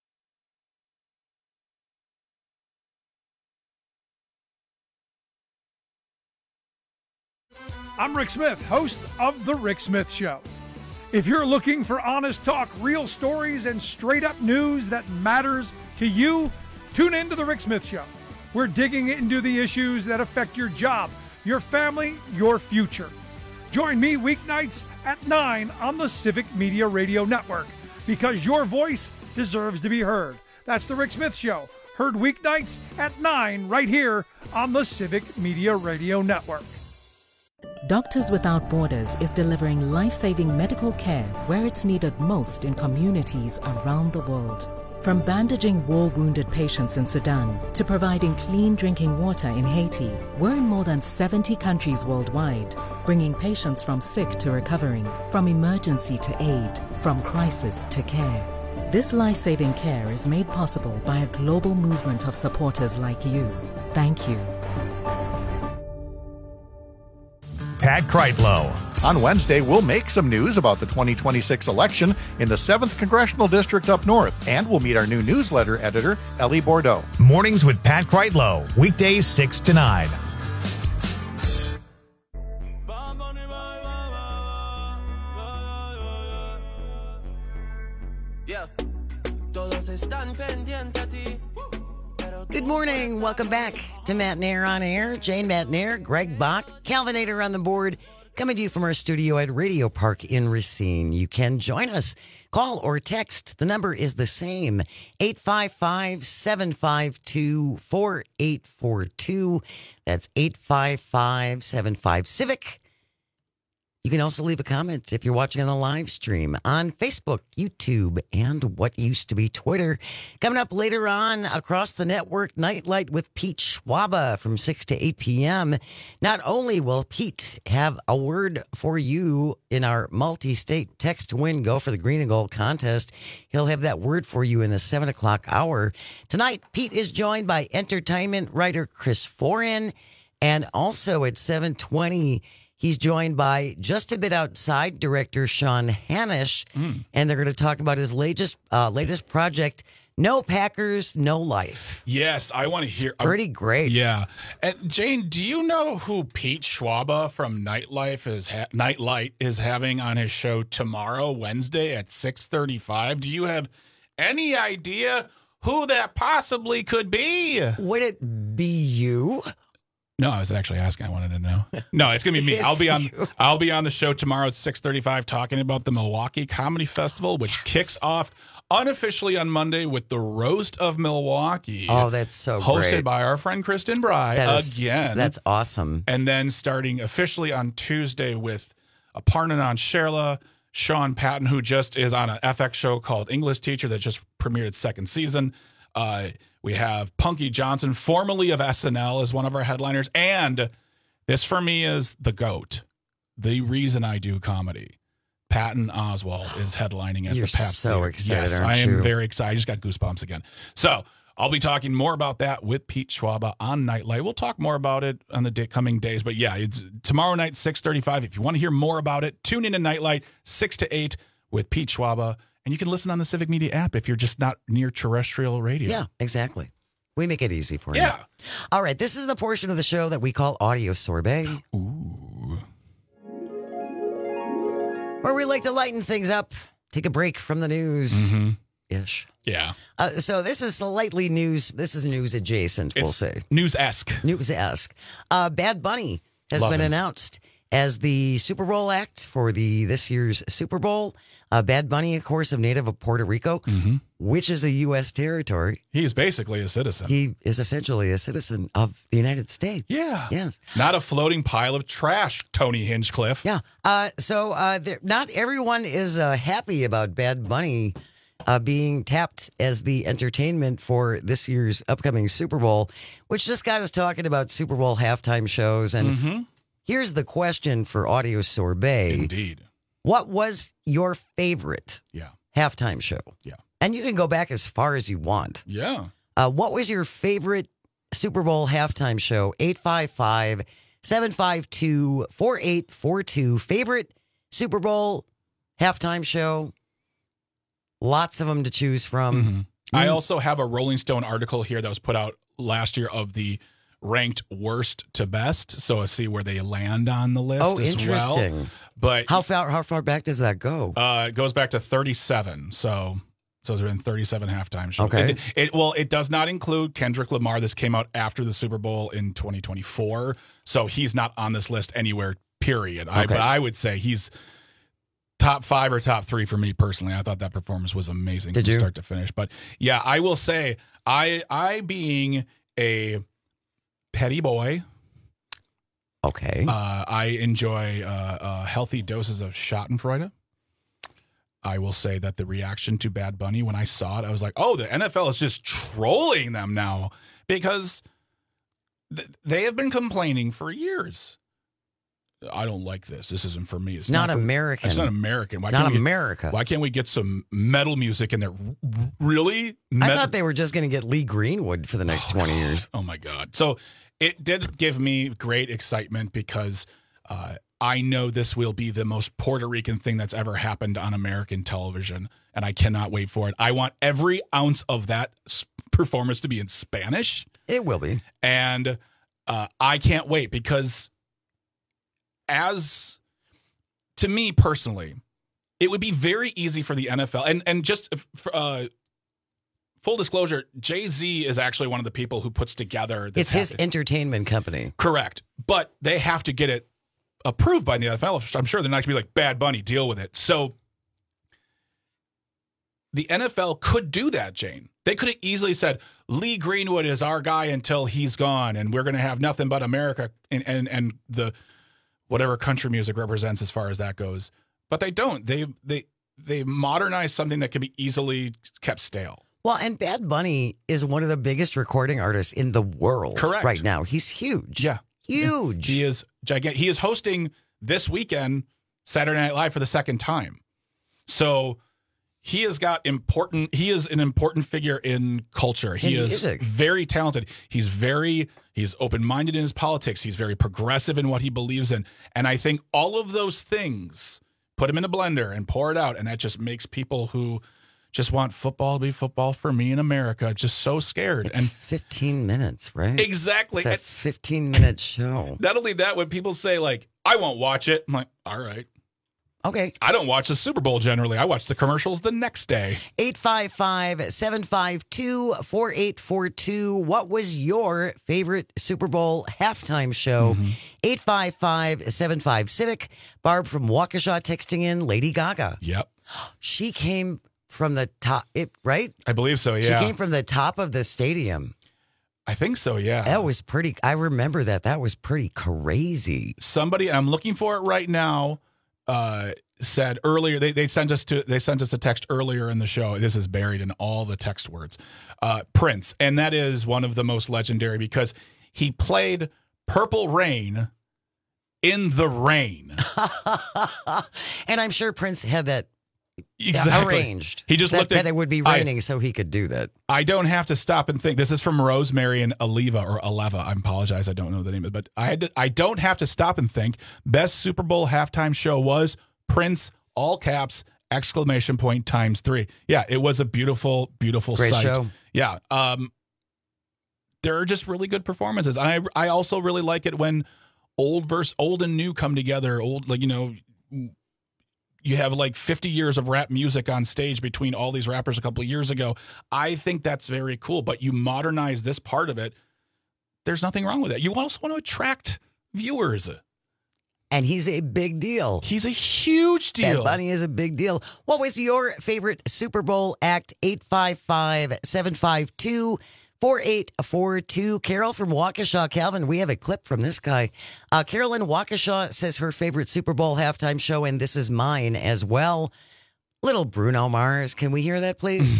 I'm Rick Smith, host of The Rick Smith Show. If you're looking for honest talk, real stories, and straight-up news that matters to you, tune in to The Rick Smith Show. We're digging into the issues that affect your job, your family, your future. Join me weeknights at nine on the Civic Media Radio Network, because your voice deserves to be heard. That's The Rick Smith Show, heard weeknights at nine right here on the Civic Media Radio Network. Doctors Without Borders is delivering life-saving medical care where it's needed most in communities around the world. From bandaging war-wounded patients in Sudan to providing clean drinking water in Haiti, we're in more than seventy countries worldwide, bringing patients from sick to recovering, from emergency to aid, from crisis to care. This life-saving care is made possible by a global movement of supporters like you. Thank you. Pat Kreitlow. On Wednesday, we'll make some news about the twenty twenty-six election in the seventh Congressional District up north, and we'll meet our new newsletter editor, Ellie Bordeaux. Mornings with Pat Kreitlow, weekdays six to nine. Good morning. Welcome back to Matt Nair on Air. Jane Matt Nair, Greg Bach, Calvinator on the board, coming to you from our studio at Radio Park in Racine. You can join us. Call or text. The number is the same, eight five five, seven five two, four eight four two. That's eight five five, seven five, Civic. You can also leave a comment if you're watching on the live stream on Facebook, YouTube, and what used to be Twitter. Coming up later on across the network, Nightlight with Pete Schwaba from six to eight p.m. Not only will Pete have a word for you in our multi-state text to win, go for the green and gold contest, he'll have that word for you in the seven o'clock hour. Tonight, Pete is joined by entertainment writer Chris Foran, and also at seven twenty, he's joined by Just a Bit Outside director Sean Hanisch, mm. and they're going to talk about his latest uh, latest project, No Packers, No Life. Yes, I want to hear. It's pretty great. Yeah. And Jane, do you know who Pete Schwaba from Nightlife is ha- Nightlight is having on his show tomorrow, Wednesday at six thirty-five? Do you have any idea who that possibly could be? Would it be you? No, I was actually asking. I wanted to know. No, it's gonna be me. I'll be on. You. I'll be on the show tomorrow at six thirty-five, talking about the Milwaukee Comedy Festival, which yes. kicks off unofficially on Monday with the Roast of Milwaukee. Oh, that's so hosted great. by our friend Kristen Bry that is, again. That's awesome. And then starting officially on Tuesday with Aparna Sherla, Sean Patton, who just is on an F X show called English Teacher that just premiered its second season. Uh, We have Punky Johnson, formerly of S N L, as one of our headliners. And this, for me, is the GOAT, the reason I do comedy. Patton Oswalt is headlining at You're the Pabst so Theater. excited, yes, aren't I am you? very excited. I just got goosebumps again. So I'll be talking more about that with Pete Schwaba on Nightlight. We'll talk more about it on the day, coming days. But, yeah, it's tomorrow night, six thirty-five. If you want to hear more about it, tune in to Nightlight, six to eight with Pete Schwaba. And you can listen on the Civic Media app if you're just not near terrestrial radio. Yeah, exactly. We make it easy for you. Yeah. All right, this is the portion of the show that we call Audio Sorbet. Ooh. Where we like to lighten things up, take a break from the news. Mm-hmm. Ish. Yeah. Uh, so this is slightly news. This is news adjacent, it's we'll say. News-esque. News-esque. Uh, Bad Bunny has Love been him. announced as the Super Bowl act for the this year's Super Bowl. Uh, Bad Bunny, of course, a native of Puerto Rico, mm-hmm. which is a U S territory. He's basically a citizen. He is essentially a citizen of the United States. Yeah. Yes. Not a floating pile of trash, Tony Hinchcliffe. Yeah. Uh, so uh, there, not everyone is uh, happy about Bad Bunny uh, being tapped as the entertainment for this year's upcoming Super Bowl, which just got us talking about Super Bowl halftime shows. And mm-hmm. here's the question for Audio Sorbet. Indeed. What was your favorite yeah. halftime show? Yeah. And you can go back as far as you want. Yeah. Uh, what was your favorite Super Bowl halftime show? eight five five, seven five two, four eight four two. Favorite Super Bowl halftime show? Lots of them to choose from. Mm-hmm. Mm. I also have a Rolling Stone article here that was put out last year of the ranked worst to best, so I see where they land on the list. Oh, as interesting. Well. But how far how far back does that go? Uh, it goes back to thirty-seven. So, so there's been thirty-seven halftime shows. Okay. It, it well, it does not include Kendrick Lamar. This came out after the Super Bowl in twenty twenty-four, so he's not on this list anywhere. Period. I, Okay. but I would say he's top five or top three for me personally. I thought that performance was amazing Did from you? start to finish. But yeah, I will say I I being a petty boy. Okay. Uh, I enjoy uh, uh, healthy doses of Schadenfreude. I will say that the reaction to Bad Bunny, when I saw it, I was like, oh, the N F L is just trolling them now because th- they have been complaining for years. I don't like this. This isn't for me. It's, It's not for- American. It's not American. Why Not can't we get- America. why can't we get some metal music in there? R- Really? I Met- thought they were just going to get Lee Greenwood for the next twenty years. Oh, my God. So it did give me great excitement because uh, I know this will be the most Puerto Rican thing that's ever happened on American television, and I cannot wait for it. I want every ounce of that performance to be in Spanish. It will be. And uh, I can't wait because as, to me personally, it would be very easy for the N F L, and, and just uh, full disclosure, Jay-Z is actually one of the people who puts together this. It's his entertainment company. Correct. But they have to get it approved by the N F L. I'm sure they're not going to be like, Bad Bunny, deal with it. So the N F L could do that, Jane. They could have easily said, Lee Greenwood is our guy until he's gone, and we're going to have nothing but America and, and, and the whatever country music represents as far as that goes. But they don't. They they they modernize something that can be easily kept stale. Well, and Bad Bunny is one of the biggest recording artists in the world Correct. right now. He's huge. Yeah. Huge. He is gigantic. He is hosting this weekend Saturday Night Live for the second time. So he has got important, he is an important figure in culture. He In is music. very talented. He's very, he's open-minded in his politics. He's very progressive in what he believes in. And I think all of those things, put them in a blender and pour it out. And that just makes people who just want football to be football for me in America just so scared. It's and fifteen minutes, right? Exactly. It's a And fifteen-minute show. not only that, when people say, like, I won't watch it, I'm like, all right. Okay. I don't watch the Super Bowl generally. I watch the commercials the next day. eight five five, seven five two, four eight four two. What was your favorite Super Bowl halftime show? Mm-hmm. eight five five, seven five Civic. Barb from Waukesha texting in Lady Gaga. Yep. She came from the top, it, right? I believe so, yeah. She came from the top of the stadium. I think so, yeah. That was pretty, I remember that. That was pretty crazy. Somebody, I'm looking for it right now, uh, said earlier, they, they sent us to they sent us a text earlier in the show. This is buried in all the text words. Uh, Prince. And that is one of the most legendary because he played Purple Rain in the rain. And I'm sure Prince had that Exactly. arranged. He just that, looked at that it would be raining, I, so he could do that. I don't have to stop and think. This is from Rosemary and Aleva or Aleva. I apologize. I don't know the name of it, but I had to, I don't have to stop and think. Best Super Bowl halftime show was Prince, all caps, exclamation point times three. Yeah, it was a beautiful, beautiful Great sight. show. Yeah. Um, there are just really good performances. I I also really like it when old versus old and new come together. Old, like, you know, you have like fifty years of rap music on stage between all these rappers a couple of years ago. I think that's very cool, but you modernize this part of it. There's nothing wrong with that. You also want to attract viewers. And he's a big deal. He's a huge deal. Bad Bunny is a big deal. What was your favorite Super Bowl act? eight five five, seven five two, four eight four two. Carol from Waukesha. Calvin, we have a clip from this guy. Uh, Carolyn Waukesha says her favorite Super Bowl halftime show, and this is mine as well. Little Bruno Mars. Can we hear that, please?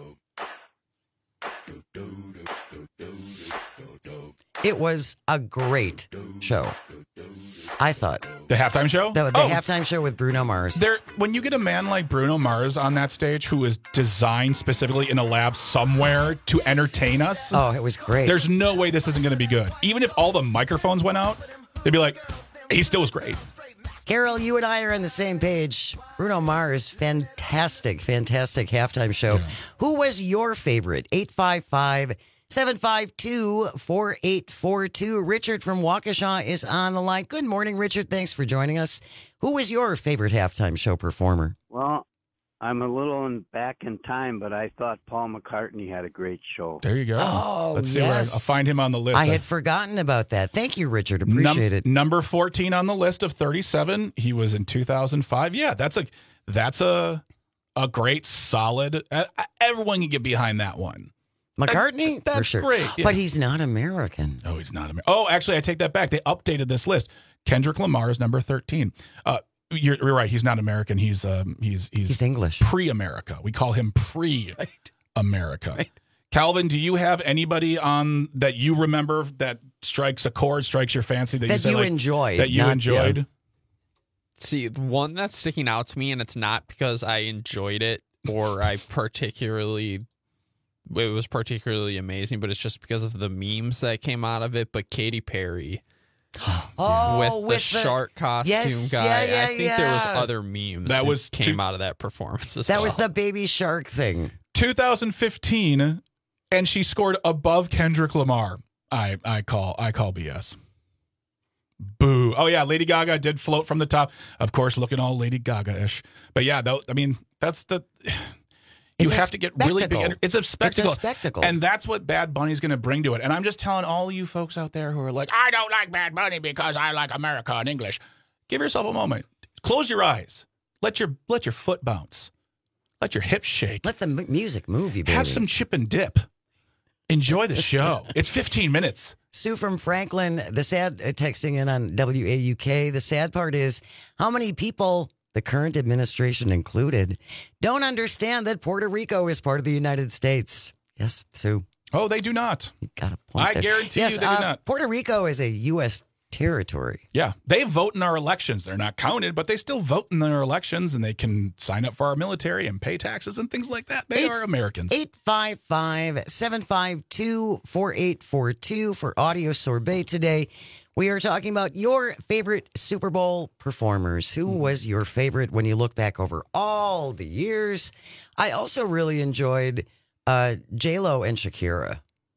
It was a great show, I thought. The halftime show? The, the oh, halftime show with Bruno Mars. There, when you get a man like Bruno Mars on that stage who is designed specifically in a lab somewhere to entertain us. Oh, it was great. There's no way this isn't going to be good. Even if all the microphones went out, they'd be like, he still was great. Carol, you and I are on the same page. Bruno Mars, fantastic, fantastic halftime show. Yeah. Who was your favorite? eight five five, seven five two, four eight four two. Richard from Waukesha is on the line. Good morning, Richard. Thanks for joining us. Who was your favorite halftime show performer? Well, I'm a little in, back in time, but I thought Paul McCartney had a great show. There you go. Oh, Let's see yes. where I, I'll find him on the list. I had forgotten about that. Thank you, Richard. Appreciate Num- it. Number fourteen on the list of thirty-seven. He was in two thousand five. Yeah, that's a that's a a great, solid. Uh, everyone can get behind that one. McCartney? Uh, that's For sure. great. Yeah. But he's not American. Oh, he's not American. Oh, actually, I take that back. They updated this list. Kendrick Lamar is number thirteen. Uh, you're, you're right. He's not American. He's um, he's he's, he's English. Pre-America. We call him pre-America. Right. Right. Calvin, do you have anybody on that you remember that strikes a chord, strikes your fancy that, that you, say, you like, enjoyed? That you not, enjoyed? Yeah. See, one that's sticking out to me, and it's not because I enjoyed it or I particularly, it was particularly amazing, but it's just because of the memes that came out of it. But Katy Perry Oh, with the with the- shark costume Yes, guy. yeah, yeah, I think there was yeah. other memes That that was came two- out of that performance as That well. was the baby shark thing. two thousand fifteen, and she scored above Kendrick Lamar. I I call I call B S. Boo. Oh yeah, Lady Gaga did float from the top. Of course, looking all Lady Gaga-ish. But yeah, though, I mean, that's the you It's a have to get really big. spectacle. It's a spectacle. It's a spectacle. And that's what Bad Bunny's going to bring to it. And I'm just telling all you folks out there who are like, I don't like Bad Bunny because I like America and English. Give yourself a moment. Close your eyes. Let your let your foot bounce. Let your hips shake. Let the m- music move you, baby. Have some chip and dip. Enjoy the show. It's fifteen minutes. Sue from Franklin, the sad uh, texting in on W A U K. The sad part is how many people, the current administration included, don't understand that Puerto Rico is part of the United States. Yes, Sue. Oh, they do not. You got a point. I there. guarantee yes, you they uh, do not. Puerto Rico is a U S territory. Yeah, they vote in our elections. They're not counted, but they still vote in their elections, and they can sign up for our military and pay taxes and things like that. They Eight- are Americans. eight five five, seven five two, four eight four two for Audio Sorbet today. We are talking about your favorite Super Bowl performers. Who was your favorite when you look back over all the years? I also really enjoyed uh, J-Lo and Shakira.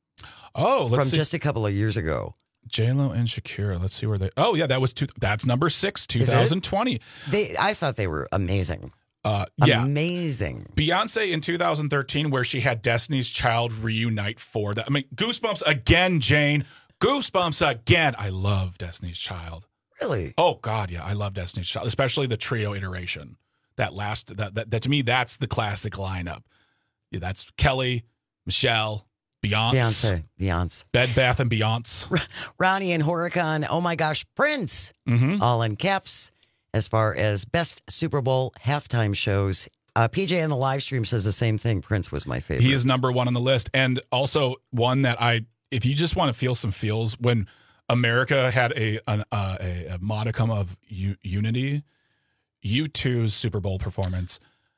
Oh, let's from see. just a couple of years ago. J-Lo and Shakira. Let's see where they. Oh, yeah, that was two. That's number six, Is it? twenty twenty. They, I thought they were amazing. Uh, yeah, Amazing. Beyonce in two thousand thirteen, where she had Destiny's Child reunite for that. I mean, Goosebumps again, Jane. Goosebumps again. I love Destiny's Child. Really? Oh God, yeah, I love Destiny's Child, especially the trio iteration. That last, that that, that to me, that's the classic lineup. Yeah, that's Kelly, Michelle, Beyonce, Beyonce. Beyonce. Bed Bath and Beyonce. Ronnie and Horicon. Oh my gosh, Prince. Mm-hmm. All in caps. As far as best Super Bowl halftime shows, uh, P J on the live stream says the same thing. Prince was my favorite. He is number one on the list, and also one that I, if you just want to feel some feels, when America had a an, uh, a, a modicum of u- unity, U two's Super Bowl performance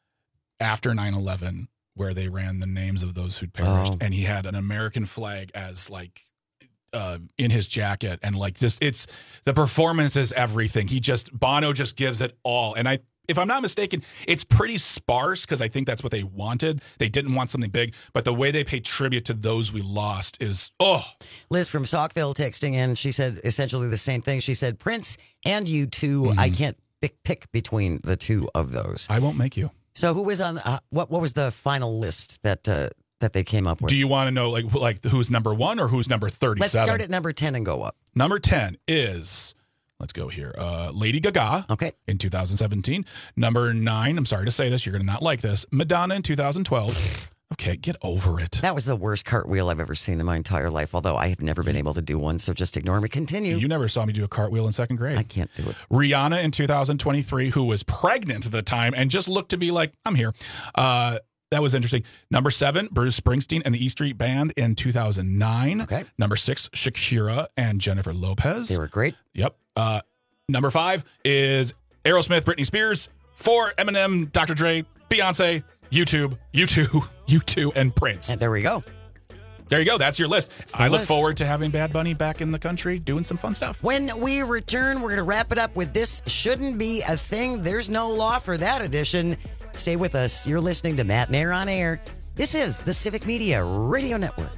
after nine eleven, where they ran the names of those who'd perished, Oh. and he had an American flag as like uh, in his jacket, and like just it's the performance is everything. He just Bono just gives it all, and I. If I'm not mistaken, it's pretty sparse because I think that's what they wanted. They didn't want something big, but the way they pay tribute to those we lost is, oh. Liz from Saukville texting in. She said essentially the same thing. She said Prince and U two. Mm-hmm. I can't pick, pick between the two of those. I won't make you. So who was on? Uh, what what was the final list that uh, that they came up with? Do you want to know like wh- like who's number one or who's number thirty-seven? Let's start at number ten and go up. Number ten is, let's go here, uh, Lady Gaga. Okay. In two thousand seventeen. Number nine, I'm sorry to say this, you're going to not like this, Madonna in two thousand twelve. Okay, get over it. That was the worst cartwheel I've ever seen in my entire life, although I have never been able to do one, so just ignore me. Continue. You never saw me do a cartwheel in second grade. I can't do it. Rihanna in two thousand twenty-three, who was pregnant at the time and just looked to be like, I'm here. Uh, that was interesting. Number seven, Bruce Springsteen and the E Street Band in two thousand nine. Okay. Number six, Shakira and Jennifer Lopez. They were great. Yep. Uh, number five is Aerosmith, Britney Spears. Four, Eminem, Doctor Dre, Beyonce, YouTube, U two, U two, and Prince. And there we go. There you go. That's your list. the I look list. forward to having Bad Bunny back in the country doing some fun stuff. When we return, we're going to wrap it up with This Shouldn't Be a Thing. There's no law for that edition. Stay with us. You're listening to Matt Nair on Air. This is the Civic Media Radio Network.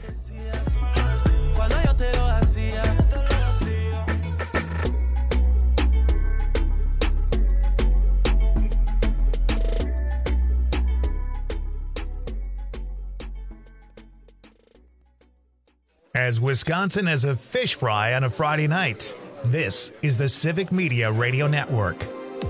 As Wisconsin as a fish fry on a Friday night, this is the Civic Media Radio Network.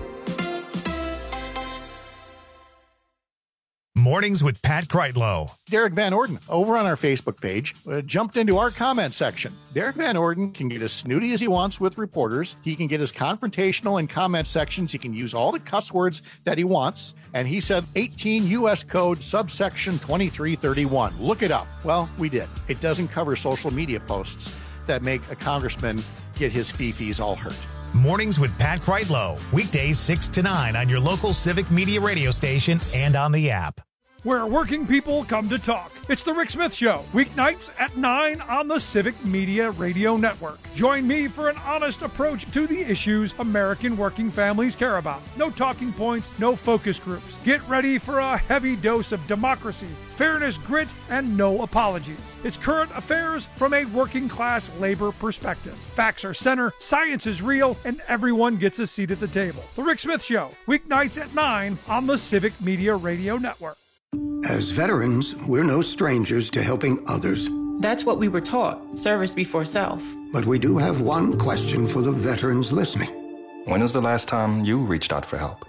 Mornings with Pat Kreitlow. Derek Van Orden, over on our Facebook page, uh, jumped into our comment section. Derek Van Orden can get as snooty as he wants with reporters. He can get as confrontational in comment sections. He can use all the cuss words that he wants. And he said eighteen U S Code subsection twenty-three thirty-one. Look it up. Well, we did. It doesn't cover social media posts that make a congressman get his fee-fees all hurt. Mornings with Pat Kreitlow. Weekdays six to nine on your local Civic Media radio station and on the app. where working people come to talk. It's The Rick Smith Show, weeknights at nine on the Civic Media Radio Network. Join me for an honest approach to the issues American working families care about. No talking points, no focus groups. Get ready for a heavy dose of democracy, fairness, grit, and no apologies. It's current affairs from a working class labor perspective. Facts are center, science is real, and everyone gets a seat at the table. The Rick Smith Show, weeknights at nine on the Civic Media Radio Network. As veterans, we're no strangers to helping others. That's what we were taught, service before self. But we do have one question for the veterans listening. When was the last time you reached out for help?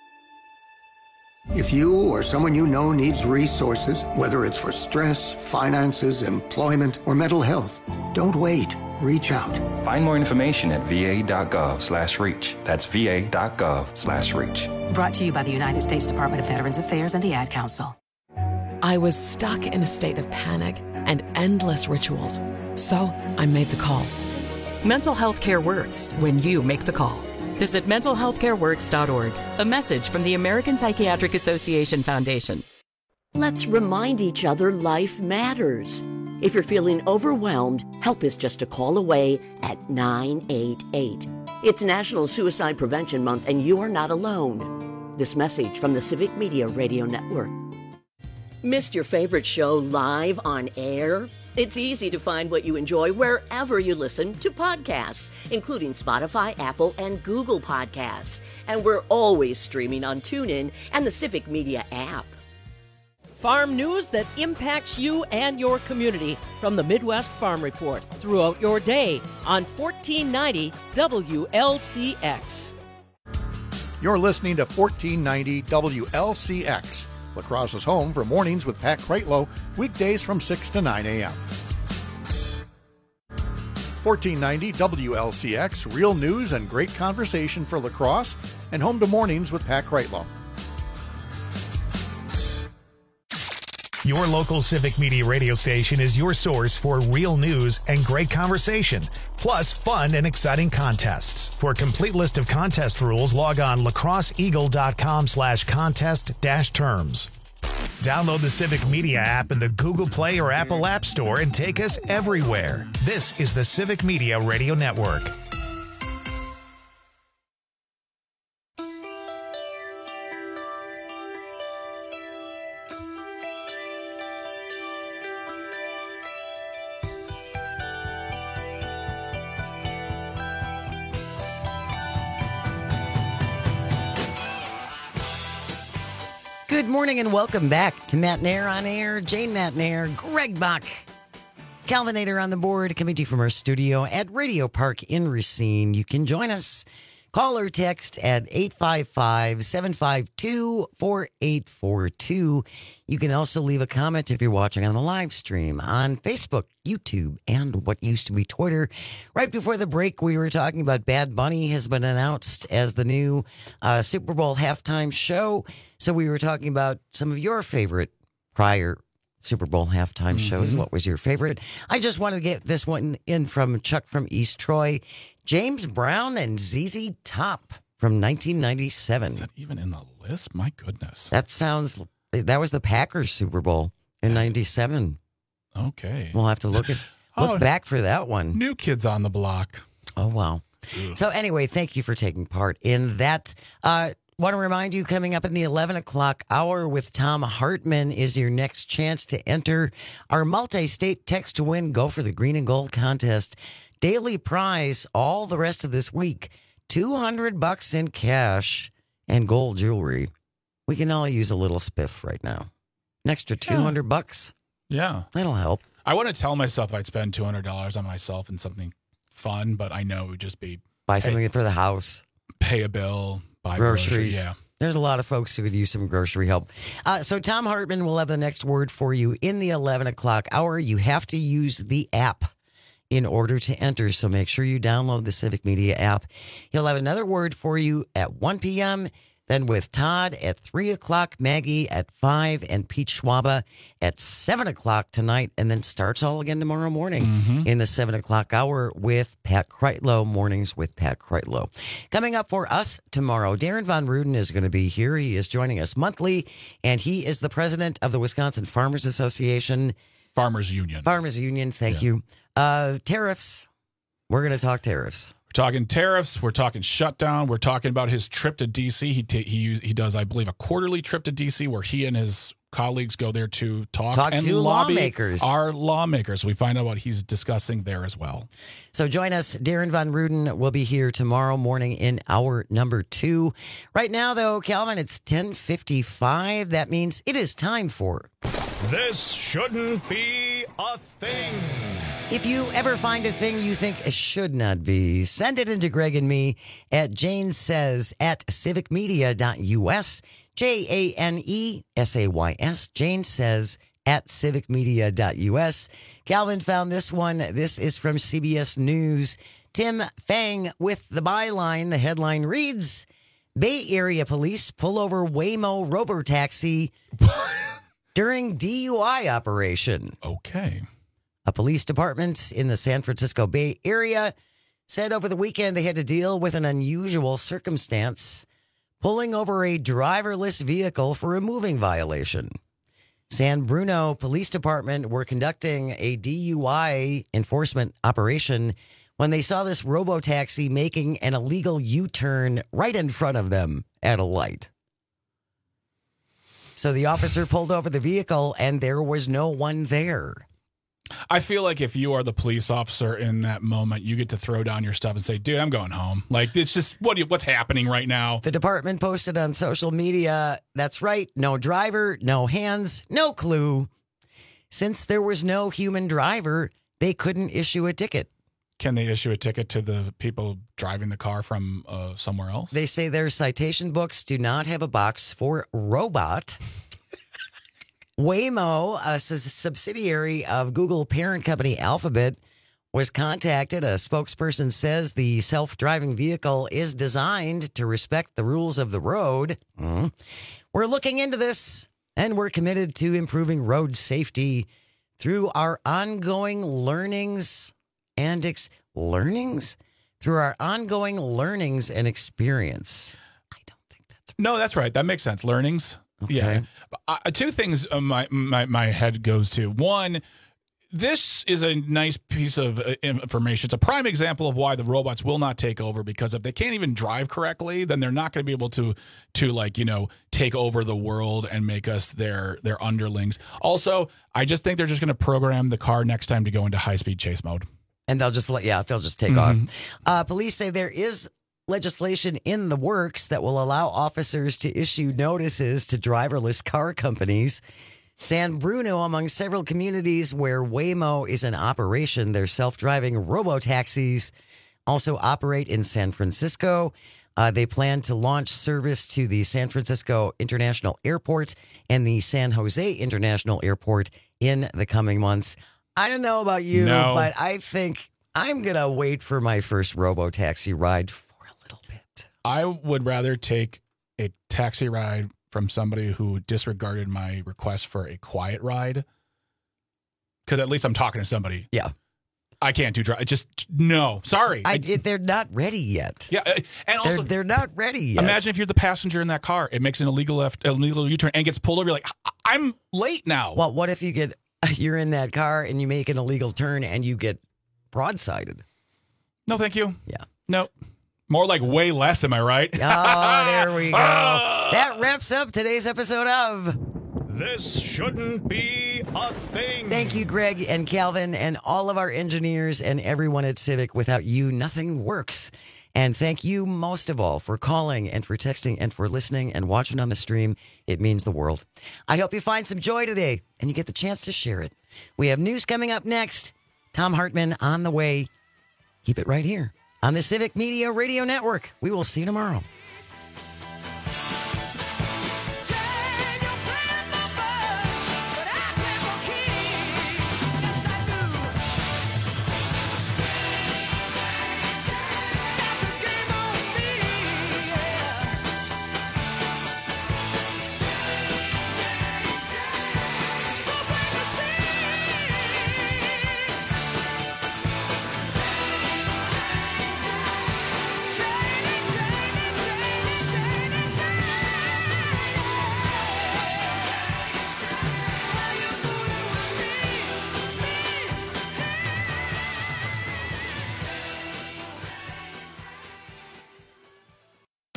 If you or someone you know needs resources, whether it's for stress, finances, employment, or mental health, don't wait. Reach out. Find more information at va.gov slash reach. That's va.gov slash reach. Brought to you by the United States Department of Veterans Affairs and the Ad Council. I was stuck in a state of panic and endless rituals. So I made the call. Mental health care works when you make the call. Visit mental health care works dot org. A message from the American Psychiatric Association Foundation. Let's remind each other life matters. If you're feeling overwhelmed, help is just a call away at nine eight eight. It's National Suicide Prevention Month, and you are not alone. This message from the Civic Media Radio Network. Missed your favorite show live on air? It's easy to find what you enjoy wherever you listen to podcasts, including Spotify, Apple, and Google Podcasts. And we're always streaming on TuneIn and the Civic Media app. Farm news that impacts you and your community from the Midwest Farm Report throughout your day on fourteen ninety W L C X. You're listening to fourteen ninety W L C X, La Crosse's home for mornings with Pat Kreitlow, weekdays from six to nine a.m. fourteen ninety W L C X, real news and great conversation for La Crosse, and home to mornings with Pat Kreitlow. Your local Civic Media radio station is your source for real news and great conversation, plus fun and exciting contests. For a complete list of contest rules, log on lacrosseeagle.com slash contest dash terms. Download the Civic Media app in the Google Play or Apple App Store and take us everywhere. This is the Civic Media Radio Network. Good morning and welcome back to Matt Nair on Air. Jane Matt Nair, Greg Bach, Calvinator on the board, coming to you from our studio at Radio Park in Racine. You can join us. Call or text at eight five five, seven five two, four eight four two. You can also leave a comment if you're watching on the live stream on Facebook, YouTube, and what used to be Twitter. Right before the break, we were talking about Bad Bunny has been announced as the new uh, Super Bowl halftime show. So we were talking about some of your favorite prior Super Bowl halftime mm-hmm. shows. What was your favorite? I just wanted to get this one in from Chuck from East Troy. James Brown and Z Z Top from nineteen ninety-seven. Is that even in the list? My goodness. That sounds, that was the Packers Super Bowl in ninety-seven. Okay. We'll have to look at look oh, back for that one. New Kids on the Block. Oh, wow. Ugh. So anyway, thank you for taking part in that. Uh, want to remind you, coming up in the eleven o'clock hour with Tom Hartman is your next chance to enter our multi-state text to win Go for the Green and Gold contest. Daily prize all the rest of this week, two hundred bucks in cash and gold jewelry. We can all use a little spiff right now. An extra two hundred bucks. Yeah. That'll help. I want to tell myself I'd spend two hundred dollars on myself and something fun, but I know it would just be buy something pay, for the house, pay a bill, buy groceries. groceries. Yeah. There's a lot of folks who could use some grocery help. Uh, so Tom Hartman will have the next word for you in the eleven o'clock hour. You have to use the app in order to enter, so make sure you download the Civic Media app. He'll have another word for you at one p.m., Then with Todd at three o'clock, Maggie at five, and Pete Schwaba at seven o'clock tonight, and then starts all again tomorrow morning Mm-hmm. in the seven o'clock hour with Pat Kreitlow, Mornings with Pat Kreitlow. Coming up for us tomorrow, Darren Von Ruden is going to be here. He is joining us monthly, and he is the president of the Wisconsin Farmers Association. Farmers Union. Farmers Union, thank Yeah. you. Uh, tariffs. We're going to talk tariffs. We're talking tariffs. We're talking shutdown. We're talking about his trip to D C. He ta- he he does, I believe, a quarterly trip to D C where he and his colleagues go there to talk, Talk and to lobby lawmakers. our lawmakers. We find out what he's discussing there as well. So join us. Darren Von Ruden will be here tomorrow morning in hour number two. Right now, though, Calvin, it's ten fifty-five. That means it is time for... This shouldn't be a thing. If you ever find a thing you think should not be, send it into Greg and me at Jane Says at civic media dot U S. J A N E S A Y S. Jane Says at civic media dot U S. Calvin found this one. This is from C B S News. Tim Fang with the byline. The headline reads, Bay Area police pull over Waymo robotaxi during D U I operation. Okay. A police department in the San Francisco Bay Area said over the weekend they had to deal with an unusual circumstance, pulling over a driverless vehicle for a moving violation. San Bruno Police Department were conducting a D U I enforcement operation when they saw this robotaxi making an illegal U-turn right in front of them at a light. So the officer pulled over the vehicle and there was no one there. I feel like if you are the police officer in that moment, you get to throw down your stuff and say, dude, I'm going home. Like, it's just what what's happening right now. The department posted on social media, that's right, no driver, no hands, no clue. Since there was no human driver, they couldn't issue a ticket. Can they issue a ticket to the people driving the car from uh, somewhere else? They say their citation books do not have a box for robot. Waymo, a subsidiary of Google parent company Alphabet, was contacted. A spokesperson says the self-driving vehicle is designed to respect the rules of the road. Mm. We're looking into this, and we're committed to improving road safety through our ongoing learnings and ex- learnings? Through our ongoing learnings and experience. No, that's right. That makes sense. Learnings. Okay. Yeah. Uh, two things uh, my, my my head goes to. One, this is a nice piece of uh, information. It's a prime example of why the robots will not take over, because if they can't even drive correctly, then they're not going to be able to to like, you know, take over the world and make us their their underlings. Also, I just think they're just going to program the car next time to go into high-speed chase mode. And they'll just let, yeah, they'll just take Mhm. off. Uh, police say there is legislation in the works that will allow officers to issue notices to driverless car companies. San Bruno, among several communities where Waymo is in operation, their self-driving robo-taxis also operate in San Francisco. Uh, they plan to launch service to the San Francisco International Airport and the San Jose International Airport in the coming months. I don't know about you, No. but I think I'm going to wait for my first robo-taxi ride. I would rather take a taxi ride from somebody who disregarded my request for a quiet ride, because at least I'm talking to somebody. Yeah. I can't do drive. Just no. Sorry. I, it, they're not ready yet. Yeah, uh, and also They're, they're not ready yet. imagine if you're the passenger in that car. It makes an illegal left, illegal U-turn, and gets pulled over. You're like, I- I'm late now. Well, what if you get you're in that car and you make an illegal turn and you get broadsided? No, thank you. Yeah. No. More like way less. Am I right? Oh, there we go. That wraps up today's episode of This Shouldn't Be a Thing. Thank you, Greg and Calvin, and all of our engineers and everyone at Civic. Without you, nothing works. And thank you most of all for calling and for texting and for listening and watching on the stream. It means the world. I hope you find some joy today and you get the chance to share it. We have news coming up next. Tom Hartman on the way. Keep it right here on the Civic Media Radio Network. We will see you tomorrow.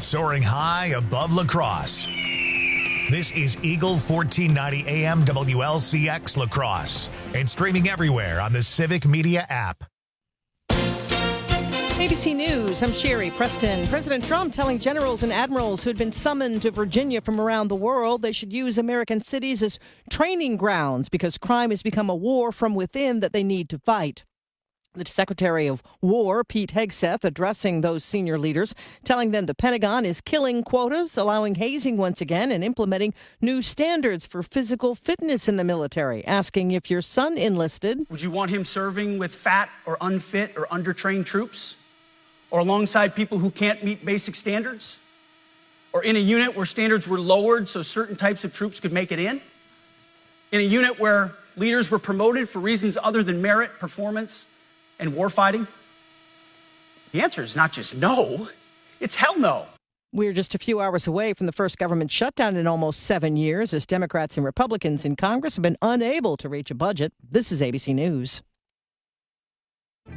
soaring high above La Crosse. This is Eagle fourteen ninety A M W L C X La Crosse and streaming everywhere on the Civic Media app. A B C News, I'm Sherry Preston. President Trump telling generals and admirals who had been summoned to Virginia from around the world they should use American cities as training grounds because crime has become a war from within that they need to fight. The Secretary of War, Pete Hegseth, addressing those senior leaders, telling them the Pentagon is killing quotas, allowing hazing once again, and implementing new standards for physical fitness in the military, asking if your son enlisted. Would you want him serving with fat or unfit or undertrained troops? Or alongside people who can't meet basic standards? Or in a unit where standards were lowered so certain types of troops could make it in? In a unit where leaders were promoted for reasons other than merit, performance, and warfighting? The answer is not just no, it's hell no. We're just a few hours away from the first government shutdown in almost seven years as Democrats and Republicans in Congress have been unable to reach a budget. This is A B C News.